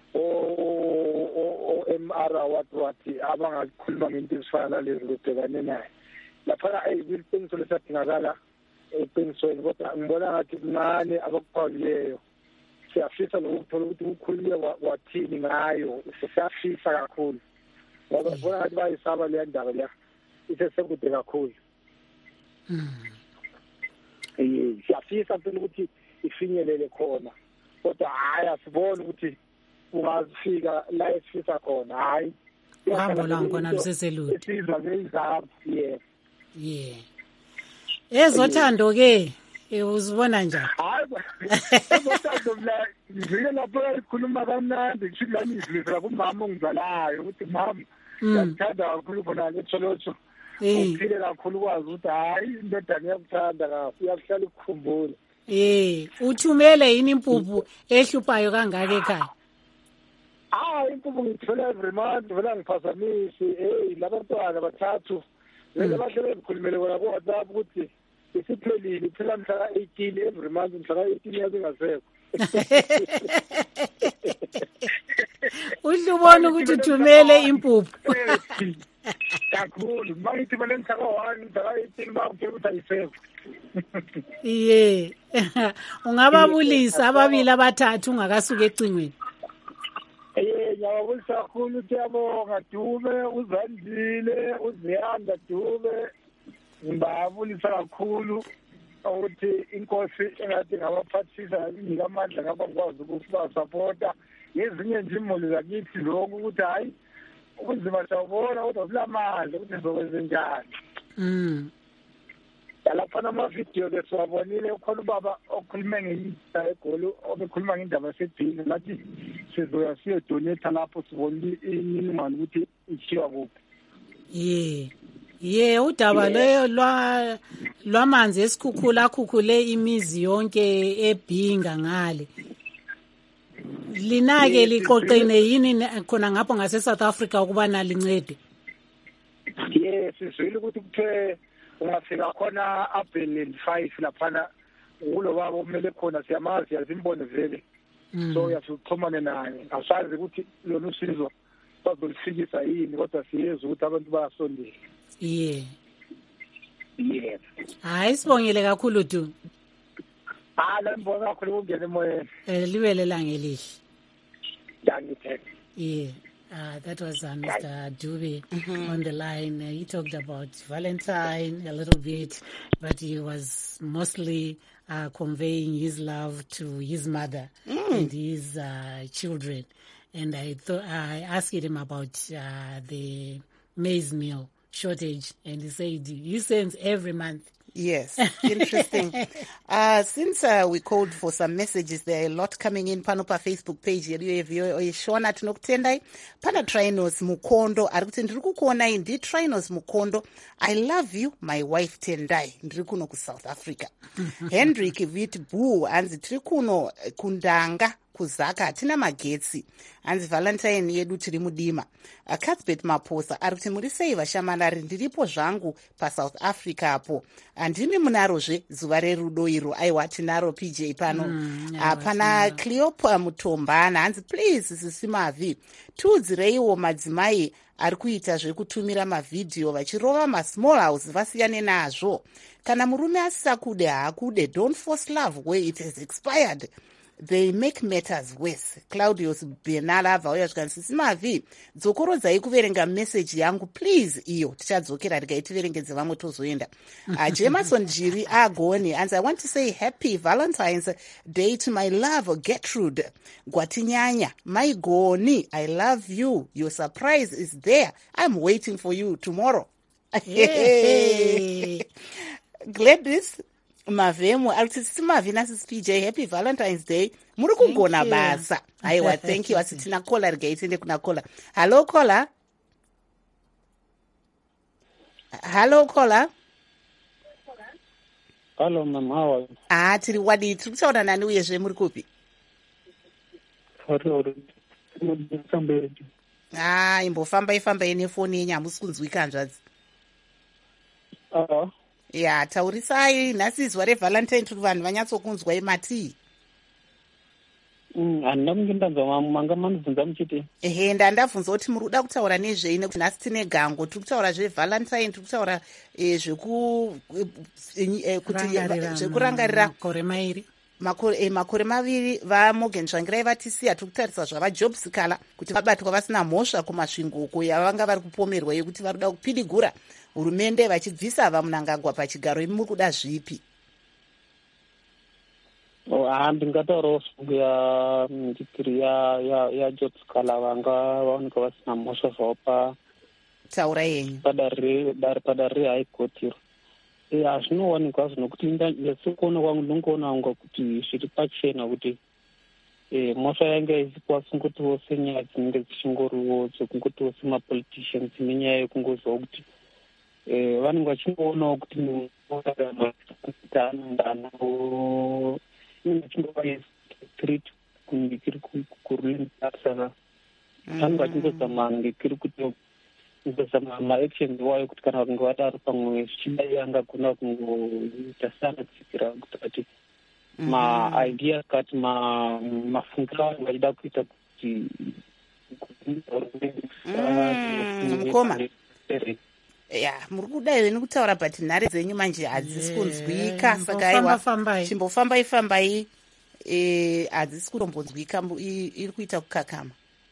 MR wathi abangakhuluma ngento ezifana lezi kubhekane naye. Laphana iqiniso lesadingakala eqinisweni kodwa ngibona ngathi kuncane abakuphawuleyo. Siyafisa lokuthola ukuthi ukhulume wathini ngayo, siyafisa kakhulu. Ngoba ngibona ngathi bayisaba le ndaba leya isesekude kakhulu. Siyafisa phela ukuthi ifinyelele khona kodwa hayi asibone ukuthi ungazifika la esifisa khona. Hayi uhambona ngona luseselude sizwa ngezabo. Ezothando ke uzibona njani? Hayi ezothando mina ngike lapho ikhuluma kamnandi ngishilana izwi la kumama ongizalayo ukuthi mama ngiyakthanda kakhulu khona letholotho uphile kakhulu ukwazi ukuthi hayi indodana iyakuthanda kahle uyakuhlala ukukhumbula. Uthumele yini impuphu ehluphayo kangaka ekhaya? Impuphu ngithola every month vela ngiphazamisi. Labantwana bathathu vele bahle bezikhulumele bona ku-WhatsApp ukuthi isiphelile phela mhla ka-18 every month mhla ka-18 yazi ngasekho. Uhle ubone ukuthi uthumele impuphu kakhulu mangithi vele mhla ka-1 mhla ka-18 bakutshela ukuthi ayisekho. Ungababulisa ababili abathathu ungakasuka ecingweni. Ngiyababulisa kakhulu ukuthi yabonga Dube, uZandile, uZiyanda Dube. Ngibabulisa kakhulu ukuthi inkosi engathi ngabaphathisa inika amandla ngaba ngikwazi ukubasapota. Ngezinye nje imoli zakithi lokhu ukuthi hayi ubunzima siyabona kodwa kulamandla ukuthi sizokwenza njani. Lapha amavidiyo besiwabonile ukhona ubaba okhulume ngenyisa egoli obekhuluma ngendaba yasedini nathi sizoya siyodonetha lapho sibona imininingwane ukuthi ishiwa kuphi. Udaba leyo lwamanzi esikhukhula akhukhule imizi yonke eBhinga ngale. Linake liqoqene yini khona ngapho ngase South Africa ukuba nalincede? Sizwile ukuthi kuthe ungafika khona Abenel 5 laphana ulo baba omele khona siyamazi yazimbone vele. So uyasuxhumana naye. Asazi ukuthi lona usizo bazolifikisa yini kodwa siyezwe ukuthi abantu bayasondela. Hayi sibongele kakhulu du. La mbonga kakhulu ungena emoyeni. Libe lelanga elihle. Yeah. That was Mr. Dube on the line. He talked about Valentine a little bit, but he was mostly conveying his love to his mother and his children. And I asked him about the maize meal shortage, and he said he sends every month. Yes, interesting. Since we called for some messages, there are a lot coming in. Panopa Facebook page Shona tinokutendai pana Trinos Mukondo arikuti ndiri kukuona ndi Trinos Mukondo. I love you my wife Tendai ndiri kuno ku South Africa. Hendrik Vitbu anzi tiri kuno kundanga kuzaka hatina magetsi hanzi Valentine yedu tiri mudima. Cuthbert Maposa arikuti muri sei vashamanari ndiripo zvangu paSouth Africa apo handimi munarozve zuva rerudo iro aiwa tinaro PJ pano. Pana Cleopa Mutombana hanzi please sisimavi tiudzireiwo madzimai ari kuita zvekutumira mavhidhiyo vachirova masmall house vasiyane nazvo. Kana murume asisakude haakude, don't force love where it has expired. They make matters worse. Claudius Benala vauya zvikanzi Mavi dzokorodzai kuverenga message yangu please. Iyo tichadzokera tiverengedze vamwe tozoenda. Jameson Jiri agoni and I want to say happy Valentine's Day to my love Gertrude Gwatinyanya. My goni, I love you. Your surprise is there. I'm waiting for you tomorrow. Gladys Mavemo artist Mavina PJ happy Valentine's Day. Muri kugona basa. Aiwa thank you asitina caller gaitende kuna caller. Hello caller. Hello caller. Hello mama, how are you? Tiri wadi tiri kutaura nani uyezve muri kupi? Imbofambai nefoni yenyu hamusi kunzwika hanzvadzi. Taurisai nhasi zuva revalentine tiri vanhu vanyatsokunzwai matii. Handina kunge ndanzwa manga manobvunza muchiti. Ndandabvunza kuti muri kuda kutaura nezvei nekuti nhasi tine gango tiri kutaura zvevalentine tiri kutaura zvekurangarira makore maviri vaMorgan Tsvangirai vatisiya. tiri kutarisa zvavaJob Sikala kuti vabatwa vasina mhosva kumasvingo uko yavanga vari kupomerwa yekuti vari kuda kupidigura hurumende vachibvisa vaMnangagwa pachigaro. Imi muri kuda zvipi? Ndingataurawo shungu yaJob Sikala vanga vaoneka vasina mhosva zvavo taura yenyu padare reHigh Court iro. Hazvinowanikwa zvinokuti ndasikuona kwangu ndinongoona kunga kuti zviri pachena kuti mhosva yange haisipo asingotiwo senyaya dzinenge dzichingoriwo dzokungotiwo semapoliticians nenyaya yekungoziva kuti vanenge vachingoonawo kuti munhu anonganawo inenge chingova threat kunge kiri kurulini saka vanenge vachingozama nge kiri kuti ngozama maactions wayo kuti kana vakunge vadaro pamwe zvichidai angagona kungoita seanotsikira kuti ati maideas kati mafungiro avanhu vachida kuita kuti mukoma ya muri kudai nekutaura but nhare dzenyu manje hadzisi kunzwika saka aiwa chimbofambai hadzisi kutombonzwika iri kuita kukakama.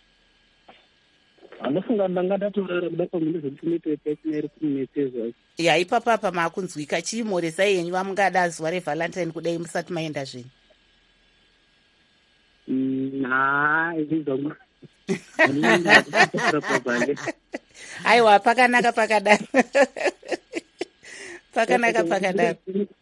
anofunga ndangadatorara kuda pamunezvechimetepesinairi kumunetsezva ya ipapapa maakunzwika chiimoresai yenyu vamungada zuva revalentine kudai musati maenda zvenyu aiwa pakanaka pakadaro pakadaro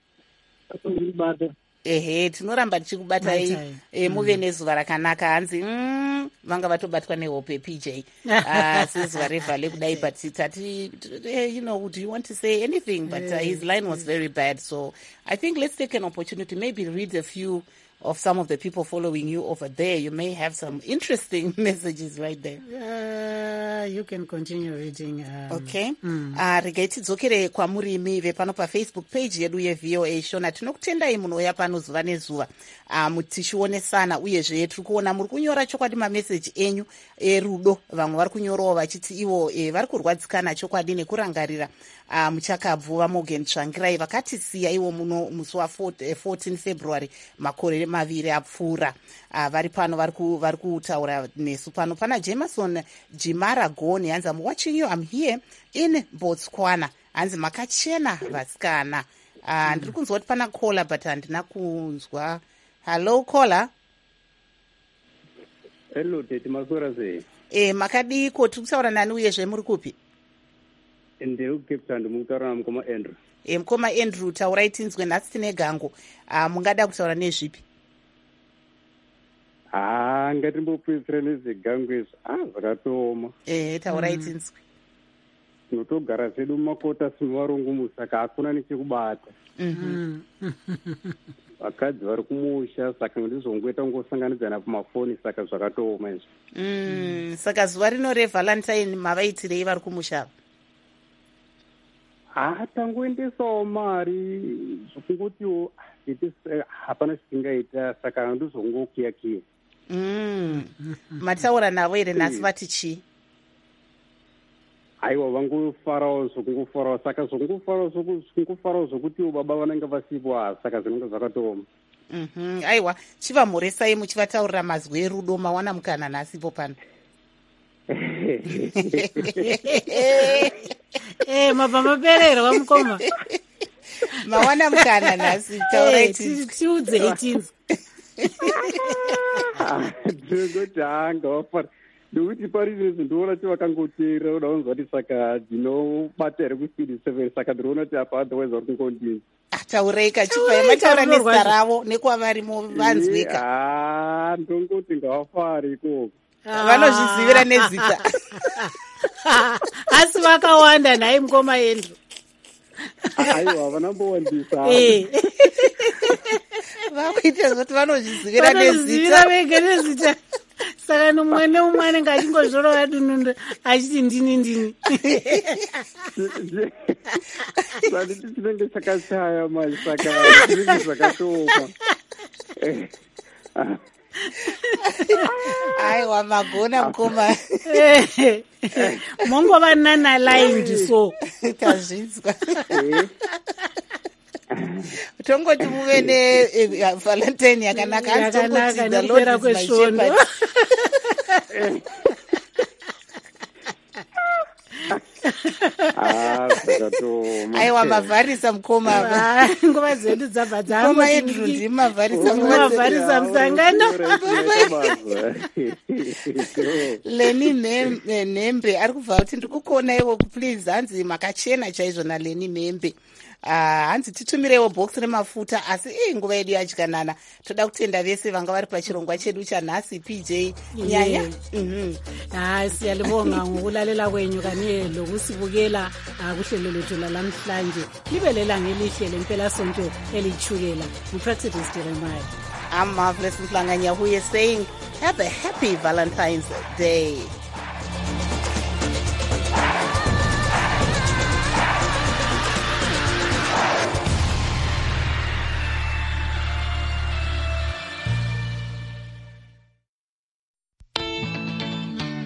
ehe tinoramba tichikubatai muve nezuva rakanaka hanzi vanga vatobatwa nehope PJ sezuva revhale kudai but tati do you want to say anything but his line was very bad, so I think let's take an opportunity, maybe read a few of some of the people following you over there. You may have some interesting messages right there. You can continue reading. Okay. Regai tidzokere kwamurimi vepano paFacebook page yedu yeVOA Shona. Tinokutendai munouya pano zuva nezuva tichionesana uyezve tiri kuona muri kunyora chokwadi mameseji enyu erudo. Vamwe vari kunyorawo vachiti ivo vari kurwadzikana chokwadi nekurangarira muchakabvuva Morgan Tsvangirai vakatisiya ivo muno musi wa14 February makore maviri apfuura. Vari pano vari kutaura nesu pano. Pana Jameson Jimara Goni hanzi I'm watching you, I'm here in Botswana. Hanzi makachena vasikana. Ndiri kunzwa kuti pana caller but handina kunzwa. Hello caller. Hello tete masora sei. Makadiko tiri kutaura nani uyezve muri kupi? Ndiri kuCape Town mukutaura mukoma Andrew. Mukoma Andrew taurai tinzwe nhasi tine gango. Mungada kutaura nezvipi? Ngatimbopedzera nezvegango izvo zvakatooma. Taurai tinzwe. Tinotogara zvedu mumakota sino varungu saka hakuna nechekubata. Vakadzi vari kumusha saka ndizongoita ngosanganidzana pamafoni saka zvakatooma izvo. Saka zuva rino revalentine mavaitirei vari kumusha? Tangoendesawo mari zvokungotiwo hapana chitingaita saka ndizongokiyakiya. Mataura navo here nhasi vati chii? Aiwa vangofarawo zvokungofarawo saka zvokungofarawo zvokutiwo baba vanenge vasipo saka zvinenge zvakatooma. Aiwa chivamhoresai muchivataurira mazwi erudo mawana mukana nhasipo pano. Mabva mapererwa mukoma. Mawana mukana nhasi taurai tiudzei tinzwe. Ndingoti ngawafara ndokuti parine ndoona kuti vakangoteera uda kunzwa kuti saka ndinobata here kuspeed 7 saka ndinoona kuti apa otherwise vari kungondini. Taurai kachipai mataura nezita ravo nekwavarimo vanzwika. Ndongoti ngawafari ikoko. Vanozvizivira nezita. Asi vakawanda nhai mukoma Andrew. Aiwa vanambowandisa. Vakuita kuti vanozvizivira nezita. Saka nomumwe neumwe anenge achingozvorowa dunundo achiti ndini. Sanditi chinenge chakachaya manje saka zvinenge zvakatooma. Aiwa magona mukoma. Mongova nana-lined so. Tazvinzwa. Tongoti muve nevalentine yakanaka. Nekupera kwesvondo. Aiwa mavharisa mukoma. Nguva zedu dzabva dzamukoma Andrew ndimavharisa musangano. Leni Nembe ari kubva kuti ndiri kukuona iwo please hanzi makachena chaizvo naLeni Nembe. hanzi titumirewo bhokisi remafuta asi nguva yedu yadyanana. Toda kutenda vese vanga vari pachirongwa chedu chanhasi. PJ Nyanya. Siyalibonga ngokulalela kwenyu kanye lokusibukela kuhlelo lethu lalamhlanje. Libe lelanga elihle lempelasonto elithukela. Ngu-Praxidis Jeremiah. I'm Marvelous Mhlanganya, who is saying have a happy Valentine's Day.